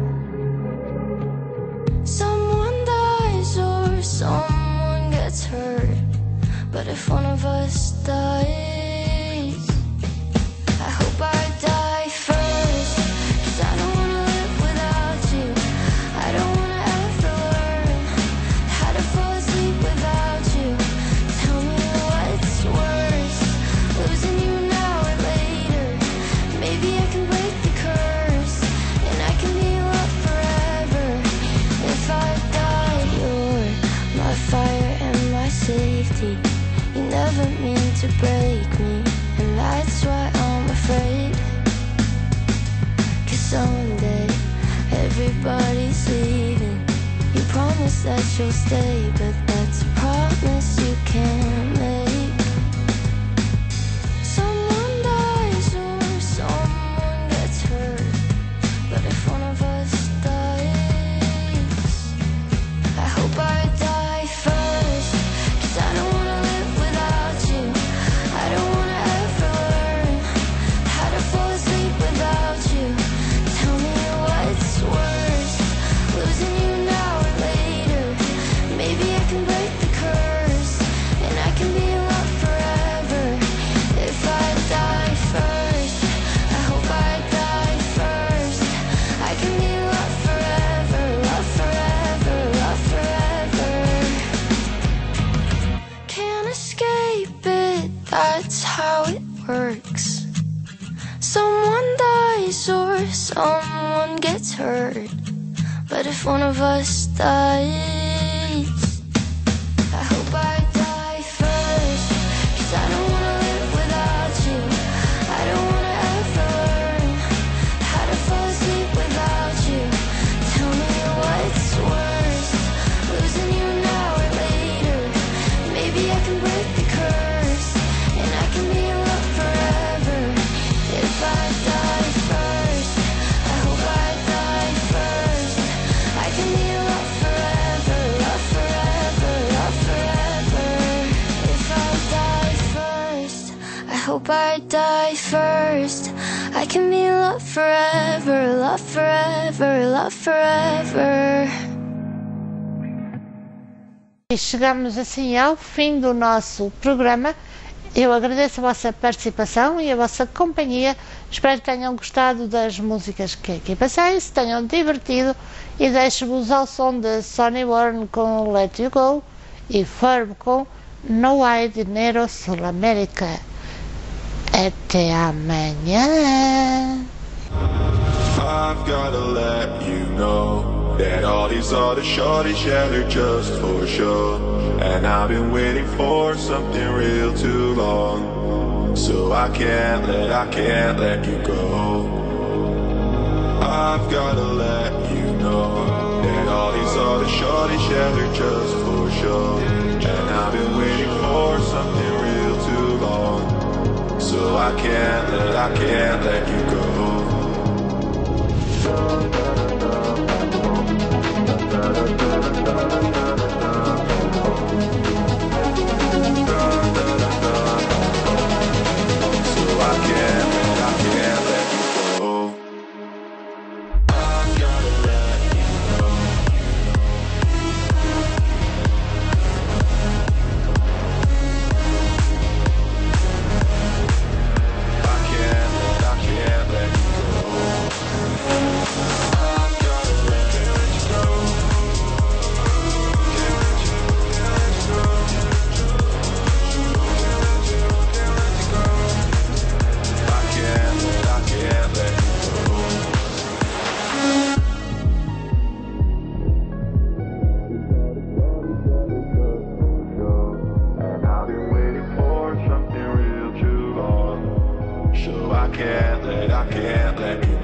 Someone dies or someone gets hurt, but if one of us dies, I hope I die first, 'cause I don't wanna live without you. I don't wanna ever learn how to fall asleep without you. Tell me what's worse, losing you now or later. Maybe I can break the curse, and I can be loved forever. If I die, you're my fire and my safety. You never mean to break me, and that's why I'm afraid. 'Cause someday everybody's leaving. You promise that you'll stay, but that's a promise you can't make. Someone dies or someone gets hurt, but if one of us dies, I hope I die first, 'cause I don't wanna live without you. I don't wanna ever learn how to fall asleep without you. Tell me what's worse, losing you now or later. Maybe I can break the curse, and I can be loved forever. If I die first, I hope I die first. I can be loved forever, loved forever, loved forever. Can't escape it, that's how it works. Someone dies or someone gets hurt, but if one of us dies, I hope I die first, 'cause I don't wanna live without you. I don't wanna ever learn how to fall asleep without you. Tell me what's worse, losing you now or later. Maybe I can break the curse, and I can be loved forever. If I die first, I hope I die first. I can be loved forever, loved forever, loved forever. If I die first, I hope I die first. I can be loved forever, loved forever, loved forever. E chegamos assim ao fim do nosso programa. Eu agradeço a vossa participação e a vossa companhia. Espero que tenham gostado das músicas que aqui passei, se tenham divertido, e deixo-vos ao som de Sonny Bourne com Let You Go e Ferb com No Hay Dinero Sul América. Até amanhã. I've gotta let you know that all these other shorties, yeah, they're just for sure. And I've been waiting for something real too long, so I can't let, I can't let you go. I've gotta let you know that all these other shorties, yeah, they're just for sure. And I've been waiting for something real too long, so I can't let, I can't let you go. I I can't let, I can't let you